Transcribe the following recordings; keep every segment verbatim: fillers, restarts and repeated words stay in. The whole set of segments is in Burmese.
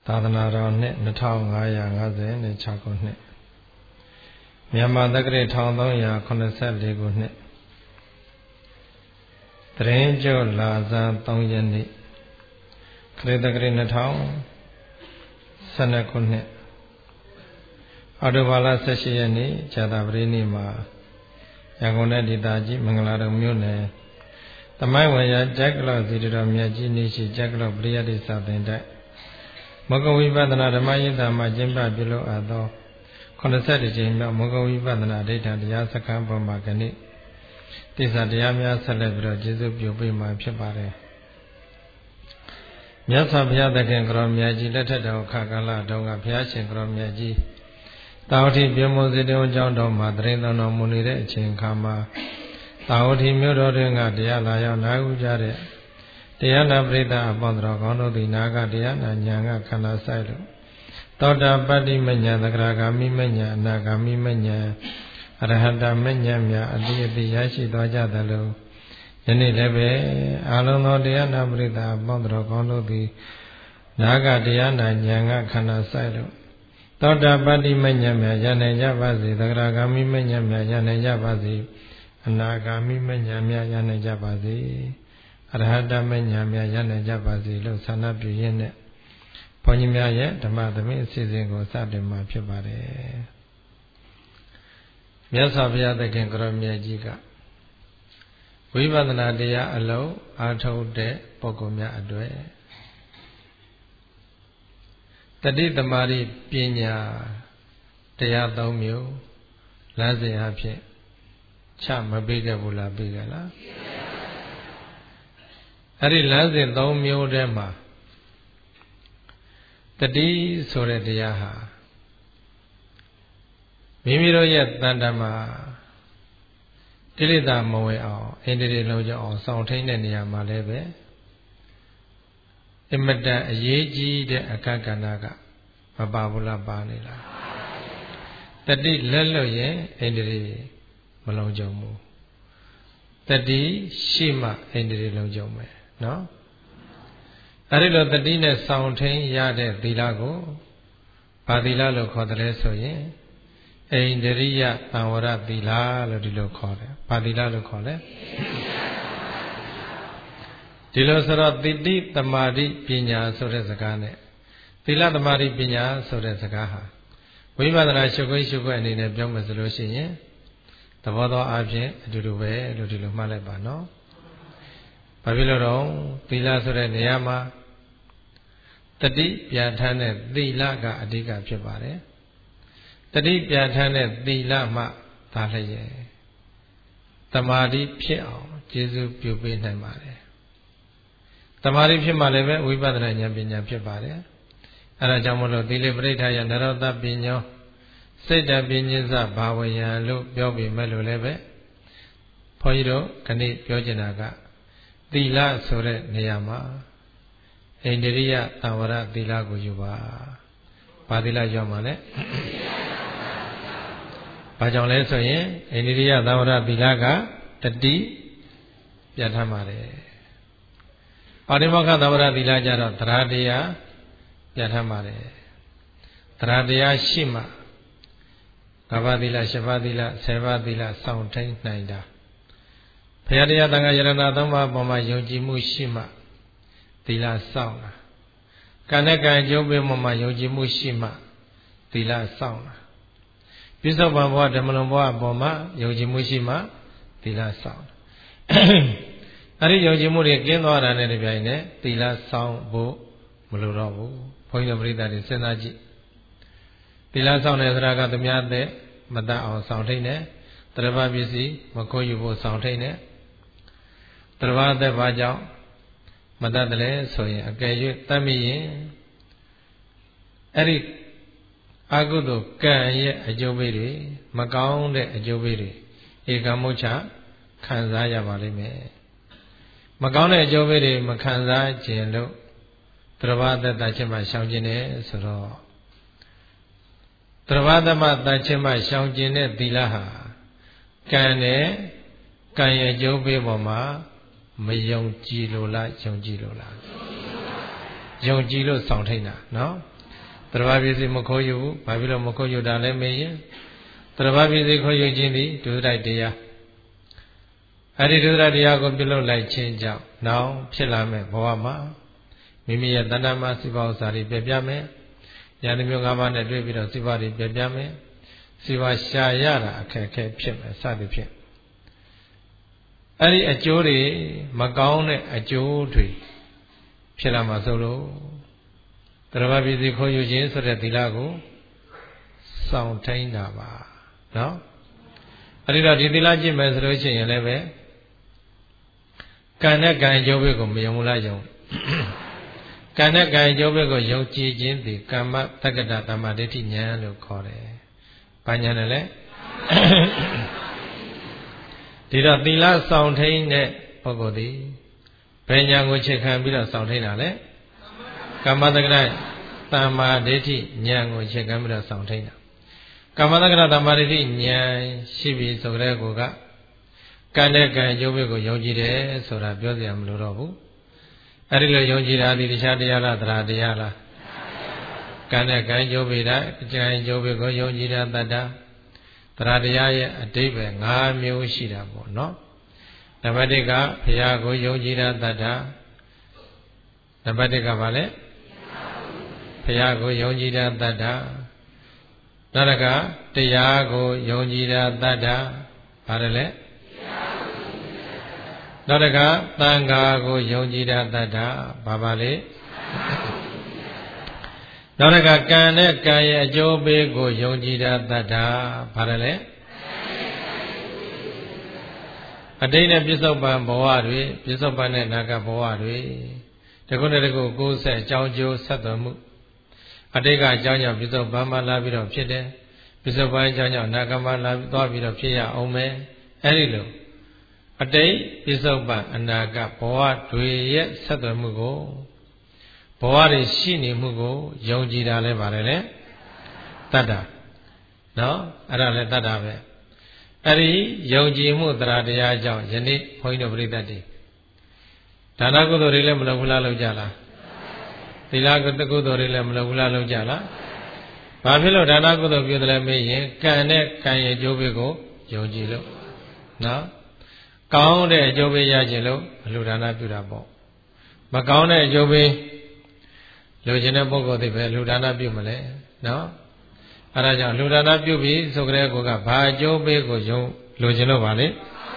သာသနာတော်နှစ်နှစ်ထောင်ငါးရာငါးဆယ်နဲ့ခြောက်ခုနှစ်မြန်မာတက္ကရာတစ်ထောင်သုံးရာခုနှစ်ဆယ်လေးခုနှစ်တရင်ကျော်လာဇန်သုံးရက်နေ့ခရစ်တက္ကရာနှစ်ထောင်ဆယ်နှစ်ခုနှစ်အောက်တိုဘာလဆယ်ရှစ်ရက်နေ့ဇာတာပရိနေ့မှာရန်ကုန်နယ်ဒေသကြီးမင်္ဂလာတုံမြို့နယ်သမိုင်းဝင်ရကျက်ကလောစီတော်မြတ်ကြီးနေရှိကျက်ကလောပရိယတ်တိစာသင်တိုက်မဂ္ဂဝိပဿနာဓမ္မယဉ်သာမှာကျင့်ပပြုလုပ်အပ်သောခုနှစ်ဆယ်ကြိမ်မြောက်မဂ္ဂဝိပဿနာဒိဋ္ဌာတရားစခန်းပေါ်မှာကနေ့တိစ္ဆာတရားများဆက်လက်ပြီးတော့ကျေးဇူးပြုပေးမှာဖြစ်ပါတယ်မြတ်စွာဘုရားသခင်ကရောမြတ်ကြီးလက်ထက်တော်ခါကာလတုန်းကဘုရားရှင်ကရောမြတ်ကြီးတာဝတိပြမောစေတုံးကျောင်းတော်မှာတရင်တော်တော်မူနေတဲ့အချိန်ခါမှာတာဝတိမြို့တော်တွင်ကတရားလာရောက်နာယူကြတဲ့တရားနာပရိသတ်အပေါင်းတော်ကောင်းတို့သည်နာကတရားနာဉာဏ်ကခန္ဓာဆိုင်လို့သောတာပတ္တိမဉ္ဇဉ်သဂရဂါမိမဉ္ဇဉ်အနာဂါမိမဉ္ဇဉ်အရဟတမဉ္ဇဉ်များအတိအတိရရှိသွားကြသလိုယနေ့လည်းပဲအာလုံးသောတရားနာပရိသတ်အပေါင်းတော်ကောင်းတို့သည်နာကတရားနာဉာဏ်ကခန္ဓာဆိုင်လို့သောတာပတ္တိမဉ္ဇဉ်များရနိုင်ကြပါစေသဂရဂါမိမဉ္ဇဉ်များရနိုင်ကြပါစေအနာဂါမိမဉ္ဇဉ်များရနိုင်ကြပါစေအရဟတမဉ္ဇဉ်များရနိုင်ကြပါစေလို့ဆန္ဒပြုရင်းနဲ့ဘုန်းကြီးများရဲ့ဓမ္မသမိအစီအစဉ်ကိုစတင်မှာဖြစ်ပါတယ်မြတ်စွာဘုရားသခင်ကရောမြတ်ကြီးကဝိပဿနာတရားအလုံးအားထုတ်တဲ့ပုဂ္ဂိုလ်များအတွေ့တတိသမารိပညာတရားသုံးမျိုးလမ်းစဉ်အဖြစ်ချမပေးခဲ့ဘူးလားပေးခဲ့လားအဲ့ဒီလမ်းစဉ်သုံးမျိုးထဲမှာတတိဆိုတဲ့တရားဟာမိမိတို့ရဲ့တဏ္ဍာမှာတိရိတာမဝင်အောင်အိန္ဒြေလုံးကြောအောင်စောင့်ထိန်တဲ့နေရာမှာလည်းပဲအမတန်အရေးကြီးတဲ့အခက်ကဏ္ဍကမပါဘူးလားပါနေလားတတိလက်လွတ်ရင်အိန္ဒြေမလုံးကြုံဘူးတတိရှိမှအိန္ဒြေလုံးကြုံမယ်နော်အဲဒီလိုတတိနဲ့စောင့်ထိန်ရတဲ့သီလကိုဘာသီလလို့ခေါ်တယ်ဆိုရင်အိန္ဒြိယသံဝရသီလလို့ဒီလိုခေါ်တယ်ဘာသီလလို့ခေါ်လဲဒီလိုဆိုတော့တိတိသမာဓိပညာဆိုတဲ့စကားနဲ့သီလသမာဓိပညာဆိုတဲ့စကားဟာဝိပဿနာရှုခွင့်ရှုခွင့်အနေနဲ့ပြောမှဆိုလို့ရှိရင်သဘောတော်အချင်းအတူတူပဲလို့ဒီလိုမှတ်လိုက်ပါနော်ဘာဖြစ်လို့တော့သီလဆိုတဲ့နေရာမှာတတိပြဋ္ဌာန်းတဲ့သီလကအဓိကဖြစ်ပါတယ်တတိပြဋ္ဌာန်းတဲ့သီလမှဒါလည်းရဲ့တမာတိဖြစ်အောင်ကျေစုပြုပေးနိုင်ပါတယ်တမာတိဖြစ်မှလည်းပဲဝိပဿနာဉာဏ်ပညာဖြစ်ပါတယ်အဲဒါကြောင့်မလို့သီလပရိဋ္ဌာယနရောတပညောစိတ်တပညစ္စဘာဝယံလို့ပြောပြီးမဲ့လို့လည်းပဲဘုန်းကြီးတို့ခဏပြောချင်တာကသီလဆိုတဲ့နေရာမှာအိန္ဒြိယသံဝရသီလကိုယူပါဘာသီလကြောင့်ပါလဲဘာကြောင့်လဲဆိုရင်အိန္ဒြိယသံဝရသီလကတတိပြဋ္ဌာန်းပါတယ်ပါရိမောက္ခသံဝရသီလကြတော့တရားတရားပြဋ္ဌာန်းပါတယ်တရားတရားရှိမှငါးပါးသီလရှစ်ပါးသီလဆယ်ပါးသီလစောင့်ထိန်နိုင်တာဘုရားတရားသံဃာယရဏသုံးပါးပေါ်မှာယုံကြည်မှုရှိမှသီလစောင့်တာကံနဲ့ကံအကျိုးပေးမှုမှာယုံကြည်မှုရှိမှသီလစောင့်တာပြစ္ဆုတ်ပံဘဝဓမ္မလွန်ဘဝအပေါ်မှာယုံကြည်မှုရှိမှသီလစောင့်တာအဲ့ဒီယုံကြည်မှုတွေကင်းသွားတာနဲ့တပြိုင်နက်သီလစောင့်ဖို့မလိုတော့ဘူးဘုန်းကြီးတို့ပရိသတ်တွေစဉ်းစားကြည့်သီလစောင့်တဲ့သရကသမားတဲ့မတတ်အောင်စောင့်ထိန်တယ်တရဘာပစ္စည်းမခိုးယူဖို့စောင့်ထိန်တယ်တရဘာသက်ဘာကြောင့်မတတ်တယ်ဆိုရင်အကယ်၍တတ်မိရင်အဲ့ဒီအကုသိုလ်ကံရဲ့အကျိုးပေးတွေမကောင်းတဲ့အကျိုးပေးတွေဧကမုချခံစားရပါလိမ့်မယ်မကောင်းတဲ့အကျိုးပေးတွေမခံစားခြင်းလို့တရဘာသက်တတ်ခြင်းမှရှောင်ခြင်းတယ်ဆိုတော့တရဘာသမတတ်ခြင်းမှရှောင်ခြင်းတဲ့သီလဟာကံနဲ့ကံရဲ့အကျိုးပေးပေါ်မှာမယုံကြည်လို့လားယုံကြည်လို့လားယုံကြည်လို့ဆောင်ထိန်တာနော်တရဘာပစ္စည်းမခိုးယူဘူးဘာဖြစ်လို့မခိုးယူတာလဲမေးရင်တရဘာပစ္စည်းခိုးယူခြင်းသည်ဒုစရိုက်တရားအဲ့ဒီဒုစရိုက်တရားကိုပြုလုပ်လိုက်ခြင်းကြောင့်နောက်ဖြစ်လာမဲ့ဘဝမှာမိမိရဲ့တဏ္ဍာမစိပါဥစ္စာတွေပြပြမယ်ဉာဏ်မျိုး၅ပါးနဲ့တွေ့ပြီးတော့စိပါတွေပြပြမယ်စိပါရှာရတာအခက်အခဲဖြစ်မယ်စသည်ဖြင့်အဲ့ဒီအကျိုးတွေမကောင်းတဲ့အကျိုးတွေဖြစ်လာမှာဆိုလို့တရဘာပစ္စည်းခိုးယူခြင်းဆိုတဲ့သီလကိုစောင့်ထိန်တာပါနော်အဲ့ဒီတော့ဒီသီလကျင့်မယ်ဆိုလို့ရှိရင်လည်းပဲကံနဲ့ကံအကျိုးဘက်ကိုမယုံလားယုံကံနဲ့ကံအကျိုးဘက်ကိုယုံကြည်ခြင်းသည်ကမ္မတက္ကတာတမ္မာဒိဋ္ဌိဉာဏ်လို့ခေါ်တယ်။ဘာဉာဏ်လဲလဲဒီတော့သီလစောင့်ထိန်တဲ့ပုဂ္ဂိုလ်သည်ဘယ်ဉာဏ်ကိုအခြေခံပြီးတော့စောင့်ထိန်တာလဲကမ္မတက္ကတာတမ္မာဒိဋ္ဌိဉာဏ်ကိုအခြေခံပြီးတော့စောင့်ထိန်တာကမ္မတက္ကတာတမ္မာဒိဋ္ဌိဉာဏ်ရှိပြီဆိုတဲ့ကိုကကံနဲ့ကံအကျိုးဘက်ကိုယုံကြည်တယ်ဆိုတာပြောစရာမလိုတော့ဘူးအဲ့ဒီလိုယုံကြည်တာဒီတခြားတရားလားတရားတရားလားကံနဲ့ကံအကျိုးဘက်တာကံအကျိုးဘက်ကိုယုံကြည်တာတတ္တတရားတရားရဲ့အတိပ္ပယ်၅မျိုးရှိတာပေါ့နော်နံပါတ်၁ကဘုရားကိုယုံကြည်တာတတ္တနံပါတ်၁ကဘာလဲဘုရားကိုယုံကြည်တာတတ္တနောက်တစ်ခါတရားကိုယုံကြည်တာတတ္တဘာလဲလဲနောက်တစ်ခါသံဃာကိုယုံကြည်တာတတ္တဘာပါလဲနောက်တစ်ခါကံနဲ့ကံရဲ့အကျိုးပေးကိုယုံကြည်တာတတ္တဘာလဲအတိတ်နဲ့ပြစ္ဆုတ်ပံဘဝတွေပြစ္ဆုတ်ပံနဲ့နာဂဘဝတွေတခုနဲ့တခုကိုယ်ဆက်အကြောင်းကျိုးဆက်သွယ်မှုအတိတ်ကအကြောင်းကြောင့်ပြစ္ဆုတ်ပံမှာလာပြီးတော့ဖြစ်တယ်ပြစ္ဆုတ်ပံအကြောင်းကြောင့်နာဂမှာလာပြီးသွားပြီးတော့ဖြစ်ရအောင်မယ်အဲ့ဒီလိုအတိတ်ပြစ္ဆုတ်ပံအနာဂဘဝတွေရဲ့ဆက်သွယ်မှုကိုဘဝတွေရှိနေမှုကိုယုံကြည်တာလဲပါတယ်လေတတ္တနော်အဲ့ဒါလဲတတ္တပဲအဲ့ဒီယုံကြည်မှုတရားတရားကြောင့်ယနေ့ဘုန်းကြီးတို့ပြိတ္တတွေဒါနကုသိုလ်တွေလည်းမလုပ်ဘူးလားလုပ်ကြလားသီလကုသိုလ်တွေလည်းမလုပ်ဘူးလားလုပ်ကြလားဘာဖြစ်လို့ဒါနကုသိုလ်ပြုတယ်လဲမေးရင်ကံနဲ့ကံရဲ့အကျိုးပေးကိုယုံကြည်လို့နော်ကောင်းတဲ့အကျိုးပေးရခြင်းလို့အလှူဒါနပြုတာပေါ့မကောင်းတဲ့အကျိုးပေးလိုချင်တဲ့ပုဂ္ဂိုလ်တွေပဲအလှူဒါနပြုမလဲနော်အဲဒါကြောင့်အလှူဒါနပြုပြီးဆိုကြတဲ့ကောကဘာအကျိုးပေးကိုယုံလိုချင်လို့ပါလေ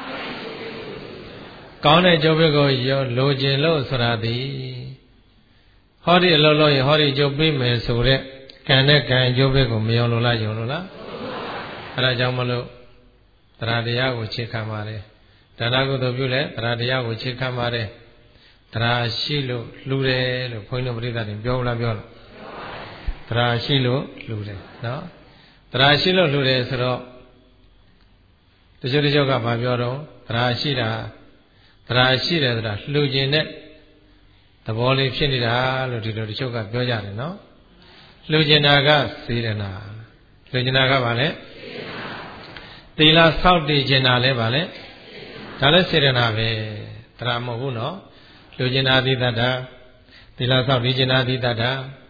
ကောင်းတဲ့အကျိုးပေးကိုယုံလိုချင်လို့ဆိုတာဒီဟောဒီအလုံးလုံးရဟောဒီအကျိုးပေးမယ်ဆိုတဲ့ကံနဲ့ကံအကျိုးပေးကိုမယုံလို့လားယုံလို့လားအဲဒါကြောင့်မလို့တရားတရားကိုခြေခံပါတယ်ဒါနကုသိုလ်ပြုလဲတရားတရားကိုခြေခံပါတယ်တရားရှိလို့လှူတယ်လို့ဘုန်းကြီးတို့ပြိဿတွေပြောလားပြောလားတရားရှိလို့လှူတယ်နော်တရားရှိလို့လှူတယ်ဆိုတော့တချို့တချို့ကဘာပြောတော့တရားရှိတာတရားရှိတယ်ဆိုတာလှူခြင်းနဲ့သဘောလေးဖြစ်နေတာလို့ဒီလိုတချို့ကပြောကြတယ်နော်လှူခြင်းတာကစေတနာလှူခြင်းတာကဘာလဲသီလဆောက်တည်ခြင်းတာလဲဘာလဲဒါလည်းစေတနာပဲတရားမဟုတ်ဘူးနော်လှူခြင်းတာသီတ္တသီလဆောက်တည်ခြင်းတာသီတ္တ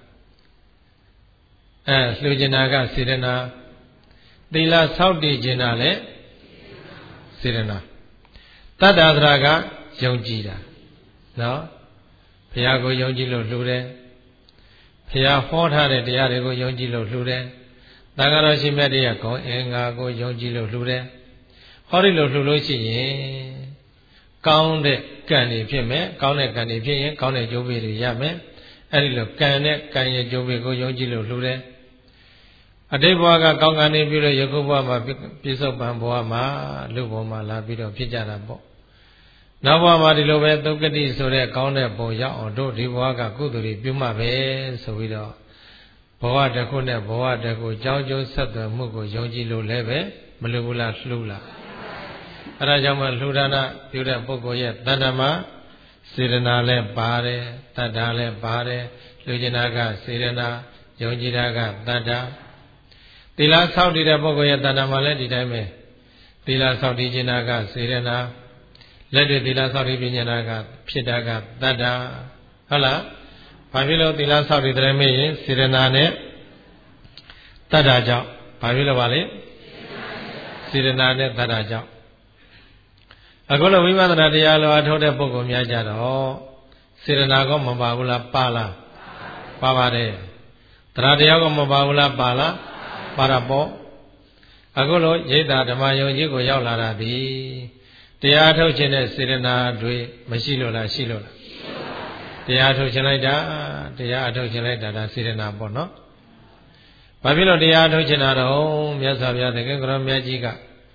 အဲလှူခြင်းတာကစေတနာသီလဆောက်တည်ခြင်းတာလဲစေတနာတတ္တသရကယုံကြည်တာနော်ဘုရားကိုယုံကြည်လို့လှူတယ်ဘုရားဟောထားတဲ့တရားတွေကိုယုံကြည်လို့လှူတယ်သံဃာတော်ရှင်မြတ်တရားကောင်းအင်္ဂါကိုယုံကြည်လို့လှူတယ်ဟောဒီလိုလှူလို့ရှိရင်ကောင်းတဲ့ကံတွေဖြစ်မယ်ကောင်းတဲ့ကံတွေဖြစ်ရင်ကောင်းတဲ့ကျိုးပေးတွေရမယ်အဲ့ဒီလိုကံနဲ့ကံရဲ့ကျိုးပေးကိုယုံကြည်လို့လှူတယ်အတိတ်ဘဝကကောင်းကံတွေပြုလို့ယခုဘဝမှာပြစ္ဆုတ်ပံဘဝမှာလူဘဝမှာလာပြီးတော့ဖြစ်ကြတာပေါ့နောက်ဘဝမှာဒီလိုပဲသုက္ကတိဆိုတဲ့ကောင်းတဲ့ဘုံရောက်အောင်တို့ဒီဘဝကကုသိုလ်တွေပြုမှပဲဆိုပြီးတော့ဘဝတစ်ခုနဲ့ဘဝတစ်ခုကြောင်းကျိုးဆက်သွယ်မှုကိုယုံကြည်လို့လည်းပဲမလိုဘူးလားလှူလားအဲဒါကြောင့်မှလှူဒါနပြုတဲ့ပုဂ္ဂိုလ်ရဲ့တဏ္ဍမှာစေတနာလည်းပါတယ်တတ္တာလည်းပါတယ်လှူကျင်တာကစေတနာယုံကြည်တာကတတ္တာသီလဆောက်တည်တဲ့ပုဂ္ဂိုလ်ရဲ့တဏ္ဍမှာလည်းဒီတိုင်းပဲသီလဆောက်တည်ခြင်းကစေတနာလက်တွေ့သီလဆောက်တည်ခြင်းကဖြစ်တာကတတ္တာဟုတ်လားဘာဖြစ်လို့သီလဆောက်တည်တယ်မေးရင်စေတနာနဲ့တတ္တာကြောင့်ဘာဖြစ်လို့ပါလဲစေတနာနဲ့တတ္တာကြောင့်အခုလိုဝိပဿနာတရားလိုအထောက်တဲ့ပုဂ္ဂိုလ်များကြတော့စေတနာကောမပါဘူးလားပါလားပါပါတယ်တရားတရားကောမပါဘူးလားပါလားပါရပေါ့အခုလိုရိတ်တာဓမ္မယုံကြီးကိုရောက်လာတာဒီတရားထုတ်ခြင်းနဲ့စေတနာတွေမရှိလို့လားရှိလို့လားတရားထုတ်ခြင်းလိုက်တာတရားအထုတ်ခြင်းလိုက်တာဒါစေတနာပေါ့နော်ဘာဖြစ်လို့တရားထုတ်ခြင်းတာတော့မြတ်စွာဘုရားသခင်ကရောမြတ်ကြီးက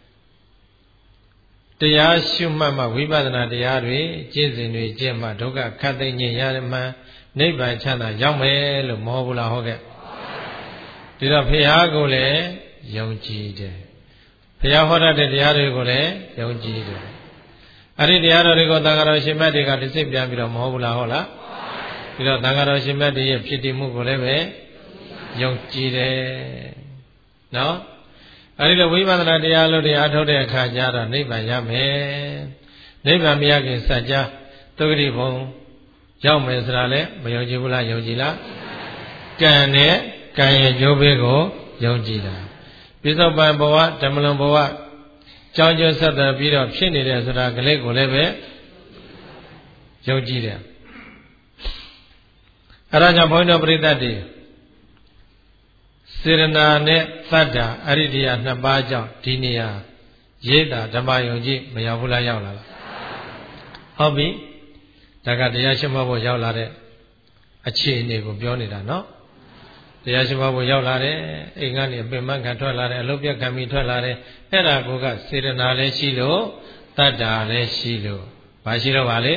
တရားရှုမှတ်မှဝိပဿနာတရားတွေကျင့်စဉ်တွေကျင့်မှဒုက္ခခတ်သိမ်းခြင်းရမှနိဗ္ဗာန်ချမ်းသာရောက်မယ်လို့မဟုတ်ဘူးလားဟုတ်ကဲ့ဒီတော့ဘုရားကိုလည်းယုံကြည်တယ်ဘုရားဟောတဲ့တရားတွေကိုလည်းယုံကြည်တယ်အဲ့ဒီတရားတော်တွေကိုသံဃာတော်ရှင်မြတ်တွေကတစ်စစ်ပြန်ပြီးတော့မဟုတ်ဘူးလားဟုတ်လားပြီးတော့သံဃာတော်ရှင်မြတ်တွေရဲ့ဖြစ်တည်မှုကိုလည်းပဲယုံကြည်တယ်နော်အဲဒီလိုဝိပဿနာတရားလို့တရားထုတ်တဲ့အခါကျတော့နိဗ္ဗာန်ရမယ်နိဗ္ဗာန်မရခင်စัจ जा သုဂတိဘုံရောက်မယ်ဆိုတာလည်းမယုံကြည်ဘူးလားယုံကြည်လားကံနဲ့ကံရဲ့ကျိုးပေးကိုယုံကြည်တာပိဿပန်ဘဝဓမ္မလွန်ဘဝကြောင်းကျိုးဆက်တယ်ပြီးတော့ဖြစ်နေတယ်ဆိုတာကလေးကိုလည်းပဲယုံကြည်တယ်အဲဒါကြောင့်ဘုန်းတော်ပရိသတ်တွေစေရနာနဲ့သတ္တာအရိဒိယနှစ်ပါးကြောင့်ဒီနေရာရေးတာဓမ္မယုံကြည်မရောက်ဘူးလားရောက်လာလားဟုတ်ပြီဒါကတရားရှိမှတ်ဖို့ရောက်လာတဲ့အခြေအနေကိုပြောနေတာနော်တရားရှိမှတ်ဖို့ရောက်လာတဲ့အိမ်ကနေအပင်မခံထွက်လာတဲ့အလုပ်ပြခံပြီးထွက်လာတဲ့အဲ့ဒါကိုကစေရနာလည်းရှိလို့သတ္တာလည်းရှိလို့ဘာရှိတော့ပါလဲ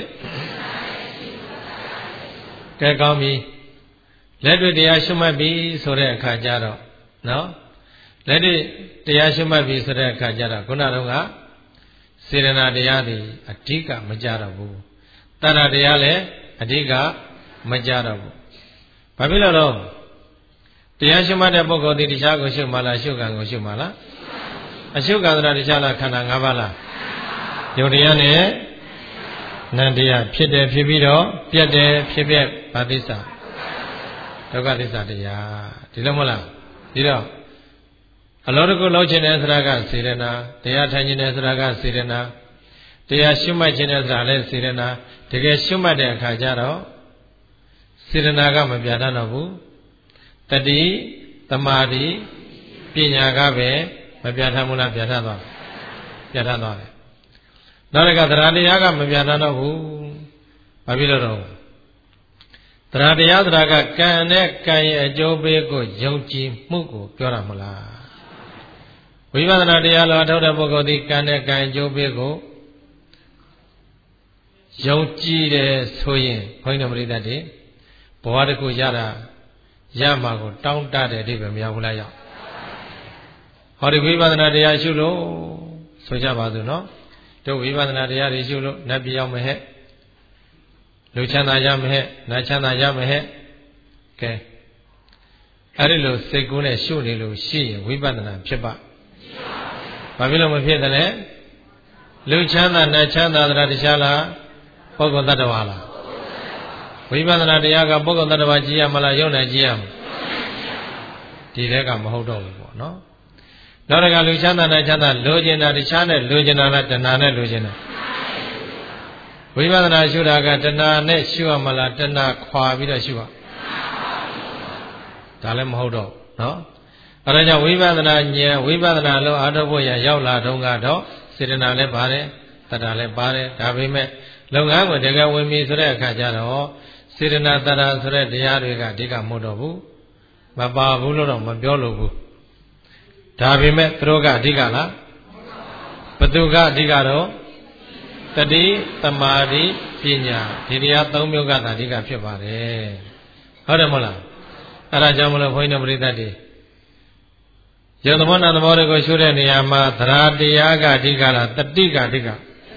ကဲကောင်းပြီလက်တွေ့တရားရှုမှတ်ပြီဆိုတဲ့အခါကျတော့နော်လက်တွေ့တရားရှုမှတ်ပြီဆိုတဲ့အခါကျတော့ခုနတုန်းကစေရနာတရားတွေအဓိကမကြတော့ဘူးတဏ္ဍာတရားလည်းအဓိကမကြတော့ဘူးဘာဖြစ်လို့လဲတရားရှုမှတ်တဲ့ပုဂ္ဂိုလ်ဒီတရားကိုရှုမှလားရှုကံကိုရှုမှလားအရှုကံဆိုတာတရားလားခန္ဓာ၅ပါးလားယုတ်တရားနဲ့နံတရားဖြစ်တယ်ဖြစ်ပြီးတော့ပြတ်တယ်ဖြစ်ပြက်ဘာသစ္စာဒုက္ခသစ္စာတရားဒီလိုမဟုတ်လားဒီတော့အလောတကုလောက်ခြင်းတဲ့ဆိုတာကစေရနာတရားထိုင်ခြင်းတဲ့ဆိုတာကစေရနာတရားရှုမှတ်ခြင်းတဲ့ဆိုတာလည်းစေရနာတကယ်ရှုမှတ်တဲ့အခါကျတော့စေရနာကမပြတ်တော့ဘူးတတိသမာဓိပညာကပဲမပြတ်ထဘူးလားပြတ်ထသွားပြတ်ထသွားတယ်နောက်တစ်ခါသရတရားကမပြတ်တော့ဘူးဘာဖြစ်လို့တော့တရားတရားဆိုတာကကံနဲ့ကံရဲ့အကျိုးပေးကိုယုံကြည်မှုကိုပြောတာမလားဝိပဿနာတရားလောထောက်တဲ့ပုဂ္ဂိုလ်ဒီကံနဲ့ကံအကျိုးပေးကိုယုံကြည်တယ်ဆိုရင်ဘုန်းကြီးတို့ပရိသတ်တွေဘဝတစ်ခုရတာရမှာကိုတောင်းတတဲ့အဓိပ္ပာယ်မရဘူးလားရောက်ဟောဒီဝိပဿနာတရားရှုလို့ဆိုကြပါစို့နော်တို့ဝိပဿနာတရားတွေရှုလို့နတ်ပြည်ရောက်မဟဲ့လူချမ်းသာရမဟဲ့နာချမ်းသာရမဟဲ့ကဲအဲ့ဒီလိုစိတ်ကူးနဲ့ရှုနေလို့ရှိရင်ဝိပဿနာဖြစ်ပါဘာဖြစ်လို့မဖြစ်တယ်လဲလူချမ်းသာနာချမ်းသာတရားတရားလားပုဂ္ဂိုလ်တ attva လားဝိပဿနာတရားကပုဂ္ဂိုလ်တ attva ကြည့်ရမလားယုံနိုင်ကြည့်ရမလားဒီတဲကမဟုတ်တော့ဘူးပေါ့နော်နောက်တစ်ခါလူချမ်းသာနာချမ်းသာလိုချင်တာတရားနဲ့လိုချင်တာလားတဏှာနဲ့လိုချင်တာဝိပဿနာရှုတာကတဏှာနဲ့ရှုရမလားတဏှာခွာပြီးတော့ရှုရဒါလည်းမဟုတ်တော့နော်အဲဒါကြောင့်ဝိပဿနာဉာဏ်ဝိပဿနာလို့အာထုတ်ဖို့ရရောက်လာတော့ကတော့စေတနာလည်းပါတယ်တတ္တာလည်းပါတယ်ဒါပေမဲ့လုပ်ငန်းကိုတကယ်ဝင်ပြီဆိုတဲ့အခါကျတော့စေတနာတတ္တာဆိုတဲ့တရားတွေကအဓိကမဟုတ်တော့ဘူးမပါဘူးလို့တော့မပြောလို့ဘူးဒါပေမဲ့သူတို့ကအဓိကလားဘသူကအဓိကတော့တတိသမာဓိပညာဒီတရားသုံးမျိုးကသာအဓိကဖြစ်ပါတယ်ဟုတ်တယ်မဟုတ်လားအဲဒါကြောင့်မလို့ဘုန်းကြီးတို့ပရိသတ်တွေယုံသဘောနာသဘောတွေကိုရှုတဲ့နေရာမှာသရတရားကအဓိကလားတတိကအဓိက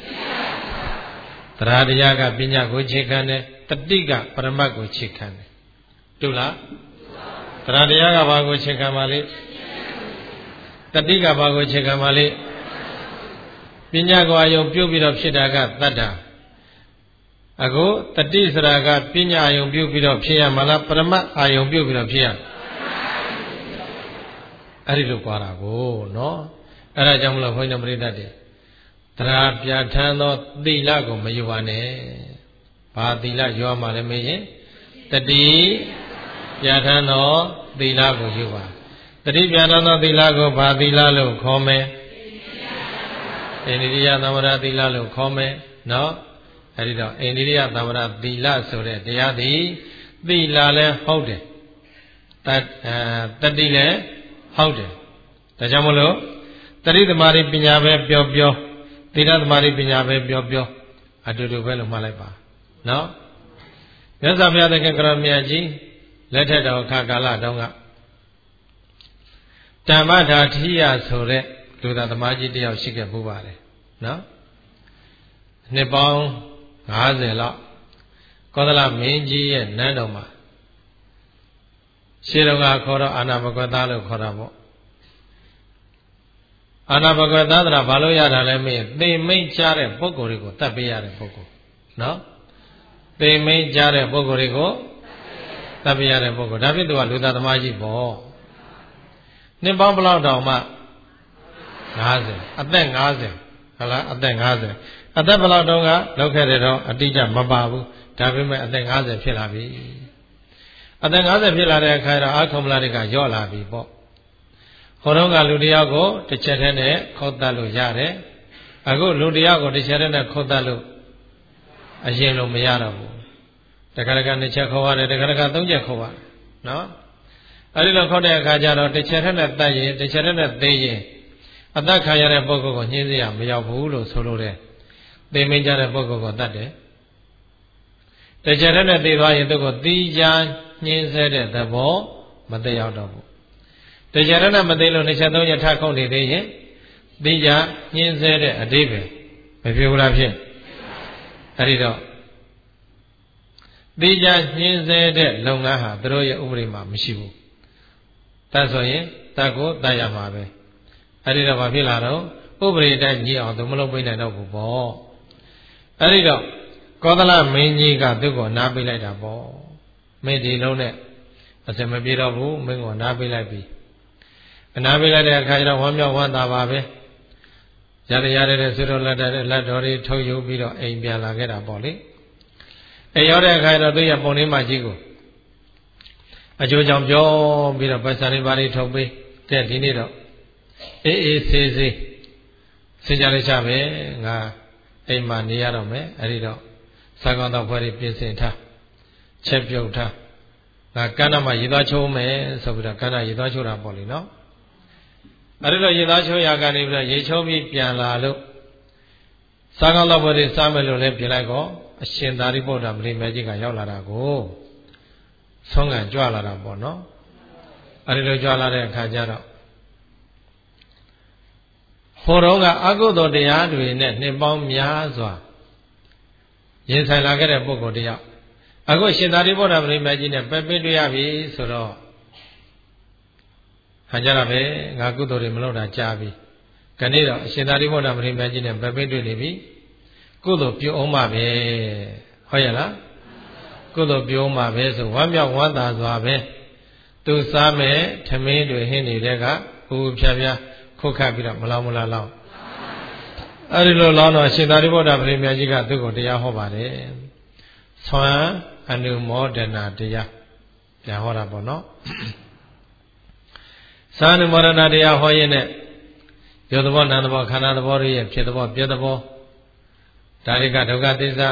သရတရားကပညာကိုခြေခံတယ်တတိကပရမတ်ကိုခြေခံတယ်တူလားသရတရားကဘာကိုခြေခံပါလိမ့်တတိကဘာကိုခြေခံပါလိမ့်ပညာကိုအယုံပြုတ်ပြီးတော့ဖြစ်တာကတတ္တာအခုတတိစရာကပညာအယုံပြုတ်ပြီးတော့ဖြစ်ရမလားပရမတ်အာယုံပြုတ်ပြီးတော့ဖြစ်ရအဲ့ဒီလိုကြွားတာကိုနော်အဲ့ဒါကြောင့်မလို့ဘုန်းကြီးတို့ပြိတ္တတွေတရားပြဋ္ဌာန်းသောသီလကိုမယူပါနဲ့ဘာသီလယူရမှာလဲမင်းရင်တတိပြဋ္ဌာန်းသောသီလကိုယူပါတတိပြဋ္ဌာန်းသောသီလကိုဘာသီလလို့ခေါ်မယ်အိန္ဒိယသမရသီလလို့ခေါ်မယ်နော်အဲ့ဒီတော့အိန္ဒိယသမရသီလဆိုတဲ့တရားသည်သီလလည်းဟုတ်တယ်တတတိလည်းဟုတ်တယ်ဒါကြောင့်မလို့တတိသမารိပညာပဲပြောပြောသီလသမารိပညာပဲပြောပြောအတူတူပဲလို့မှတ်လိုက်ပါနော်မြတ်စွာဘုရားသခင်ကရောမြတ်ကြီးလက်ထက်တော်ခါကာလတုန်းကဓမ္မထာထိယဆိုတဲ့လူသားသမားကြီးတယောက်ရှိခဲ့ပူပါတယ်နော်နှစ်ပေါင်း၅၀လောက်ကောသလမင်းကြီးရဲ့နန်းတော်မှာရှေးတော်ကခေါ်တော့အာနာဘဂဝတလို့ခေါ်တာပေါ့အာနာဘဂဝတဆိုတာဘာလို့ရတာလဲမေးသိမိတ်ကြတဲ့ပုဂ္ဂိုလ်တွေကိုတတ်ပေးရတဲ့ပုဂ္ဂိုလ်နော်သိမိတ်ကြတဲ့ပုဂ္ဂိုလ်တွေကိုတတ်ပေးရတဲ့ပုဂ္ဂိုလ်ဒါဖြစ်သူကလူသားသမားကြီးပေါ့နှစ်ပေါင်းဘလောက်တောင်မှ၅၀အသက်၅၀ဟုတ်လားအသက်၅၀အသက်ဘလောက်တုန်းကလောက်ခဲ့တဲ့တော့အတိအကျမပါဘူးဒါပေမဲ့အသက်၅၀ဖြစ်လာပြီအသက်၅၀ဖြစ်လာတဲ့အခါကျတော့အာခုံမလာတွေကယော့လာပြီပေါ့ဟိုတုန်းကလူတယောက်ကိုတစ်ချက်တည်းနဲ့ခုတ်တတ်လို့ရတယ်အခုလူတယောက်ကိုတစ်ချက်တည်းနဲ့ခုတ်တတ်လို့အရင်လိုမရတော့ဘူးတခါတခါနှစ်ချက်ခုတ်ရတယ်တခါတခါသုံးချက်ခုတ်ရတယ်နော်အဲဒီလိုခုတ်တဲ့အခါကျတော့တစ်ချက်တည်းနဲ့တတ်ရင်တစ်ချက်တည်းနဲ့သိရင်အသက်ခံရတဲ့ပုဂ္ဂိုလ်ကိုညှင်းစေရမရောက်ဘူးလို့ဆိုလိုတယ်သိမင်းကြတဲ့ပုဂ္ဂိုလ်ကိုတတ်တယ်တကြတဲ့နဲ့သိသွားရင်သူကိုတီးချာညှင်းဆဲတဲ့သဘောမသိရောက်တော့ဘူးတကြတဲ့နဲ့မသိလို့နှစ်ချက်သုံးချက်ထခုတ်နေသေးရင်တီးချာညှင်းဆဲတဲ့အဓိပ္ပာယ်မဖြစ်ဘူးလားဖြစ်အဲ့ဒီတော့တီးချာညှင်းဆဲတဲ့လုပ်ငန်းဟာသူတို့ရဲ့ဥပဒေမှာမရှိဘူးတတ်ဆိုရင်တတ်ကိုတတ်ရမှာပဲအဲ့ဒီတော့ဘာဖြစ်လာတော့ဥပဒေတိုင်းညီအောင်သူမလုပ်ပေးနိုင်တော့ဘူးပေါ့အဲ့ဒီတော့ကောသလမင်းကြီးကသူ့ကိုနားပေးလိုက်တာပေါ့မင်းဒီလုံးနဲ့အစမပြေတော့ဘူးမင်းကိုနားပေးလိုက်ပြီအနားပေးလိုက်တဲ့အခါကျတော့ဝမ်းမြောက်ဝမ်းသာပါပဲရရရတဲ့ဆွေတော်လက်တဲ့လက်တော်တွေထုတ်ယူပြီးတော့အိမ်ပြန်လာခဲ့တာပေါ့လေအိမ်ရောက်တဲ့အခါကျတော့သူရဲ့ပုံလေးမကြီးကိုအကျိုးကြောင့်ပြောပြီးတော့ပတ်စံလေးပါးလေးထုတ်ပေးတဲ့ဒီနေ့တော့အေးအေးဆေးဆေးစင်ကြလိုက်ချပဲငါအိမ်မှာနေရတော့မယ်အဲ့ဒီတော့စာကောင်းတော့ဖွဲ့ပြီးပြင်ဆင်ထားချက်ပြုတ်ထားငါကန္နမှာရေသားချိုးမယ်ဆိုပြီးတော့ကန္နရေသားချိုးတာပေါ့လေနော်အဲ့ဒီတော့ရေသားချိုးရကနေပြီးတော့ရေချိုးပြီးပြန်လာလို့စာကောင်းတော့ဖွဲ့ပြီးစားမယ်လို့လည်းပြင်လိုက်တော့အရှင်သာရိပုတ္တမင်းမြတ်ကြီးကရောက်လာတာကိုဆုံးခံကြွလာတာပေါ့နော်အဲ့ဒီလိုကြွလာတဲ့အခါကျတော့ဟိုတော့ကအကုသိုလ်တရားတွေနဲ့နှစ်ပေါင်းများစွာရင်ဆိုင်လာခဲ့တဲ့ပုဂ္ဂိုလ်တယောက်အခုရှင်သာရိပုတ္တမင်းမြတ်ကြီးနဲ့ပဲပင်းတွေ့ရပြီဆိုတော့ဟန်ကြတာပဲငါကုသိုလ်တွေမလုပ်တာကြားပြီခဏတော့ရှင်သာရိပုတ္တမင်းမြတ်ကြီးနဲ့ပဲပင်းတွေ့နေပြီကုသိုလ်ပြုအောင်ပါပဲဟုတ်ရဲ့လားကုသိုလ်ပြုအောင်ပါပဲဆိုဝမ်းမြောက်ဝမ်းသာစွာပဲသူစားမဲ့ထမင်းတွေဟင်းနေတဲ့ကဟူဖြာဖြာခုတ်ခတ်ပြီးတော့မလောင်မလားလောင်အဲဒီလိုလောင်းတော့ရှင်သာရိပုတ္တပရိမြတ်ကြီးကသူ့ကိုတရားဟောပါတယ်သွမ်းအနုမောဒနာတရားပြန်ဟောတာပေါ့နော်သာနုမောဒနာတရားဟောရင်းနဲ့ယောသဘောနန္ဒဘောခန္ဓာသဘောတွေရဲ့ဖြစ်သဘောပြည့်သဘောဒါတွေကဒုက္ခသစ္စာ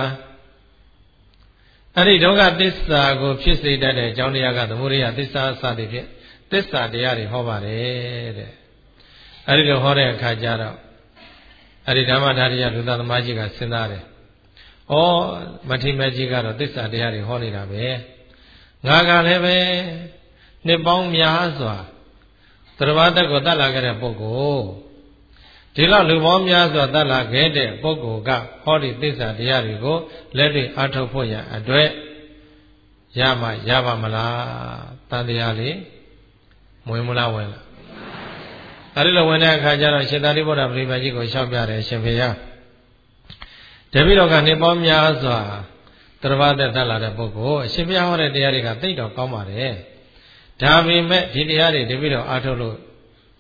အဲ့ဒီဒုက္ခသစ္စာကိုဖြစ်စေတတ်တဲ့အကြောင်းတရားကသမုဒယသစ္စာစသည်ဖြင့်သစ္စာတရားတွေဟောပါတယ်တဲ့အဲ့ဒီလိုဟောတဲ့အခါကျတော့အဲ့ဒီဓမ္မဒါရိယလူသားသမားကြီးကစဉ်းစားတယ်။ဩမထေရကြီးကတော့သစ္စာတရားတွေဟောနေတာပဲ။ငါကလည်းပဲနှစ်ပေါင်းများစွာသရဝတ္တကိုတတ်လာခဲ့တဲ့ပုဂ္ဂိုလ်ဒီလောက်လူပေါင်းများစွာတတ်လာခဲ့တဲ့ပုဂ္ဂိုလ်ကဟောဒီသစ္စာတရားတွေကိုလက်တွေ့အားထုတ်ဖို့ရအတွက်ရမှရပါမလားတန်တရားလေးဝင်မလားဝင်လားအဲဒီလိုဝင်တဲ့အခါကျတော့ရှင်သာရိပုတ္တပရိပါကြီးကိုရှောက်ပြတယ်ရှင်ဖေယတပည့်တော်ကနှစ်ပေါင်းများစွာသရဝတ္တတတ်လာတဲ့ပုဂ္ဂိုလ်အရှင်ဘုရားဟောတဲ့တရားတွေကသိတော့ကောင်းပါတယ်ဒါပေမဲ့ဒီတရားတွေတပည့်တော်အားထုတ်လို့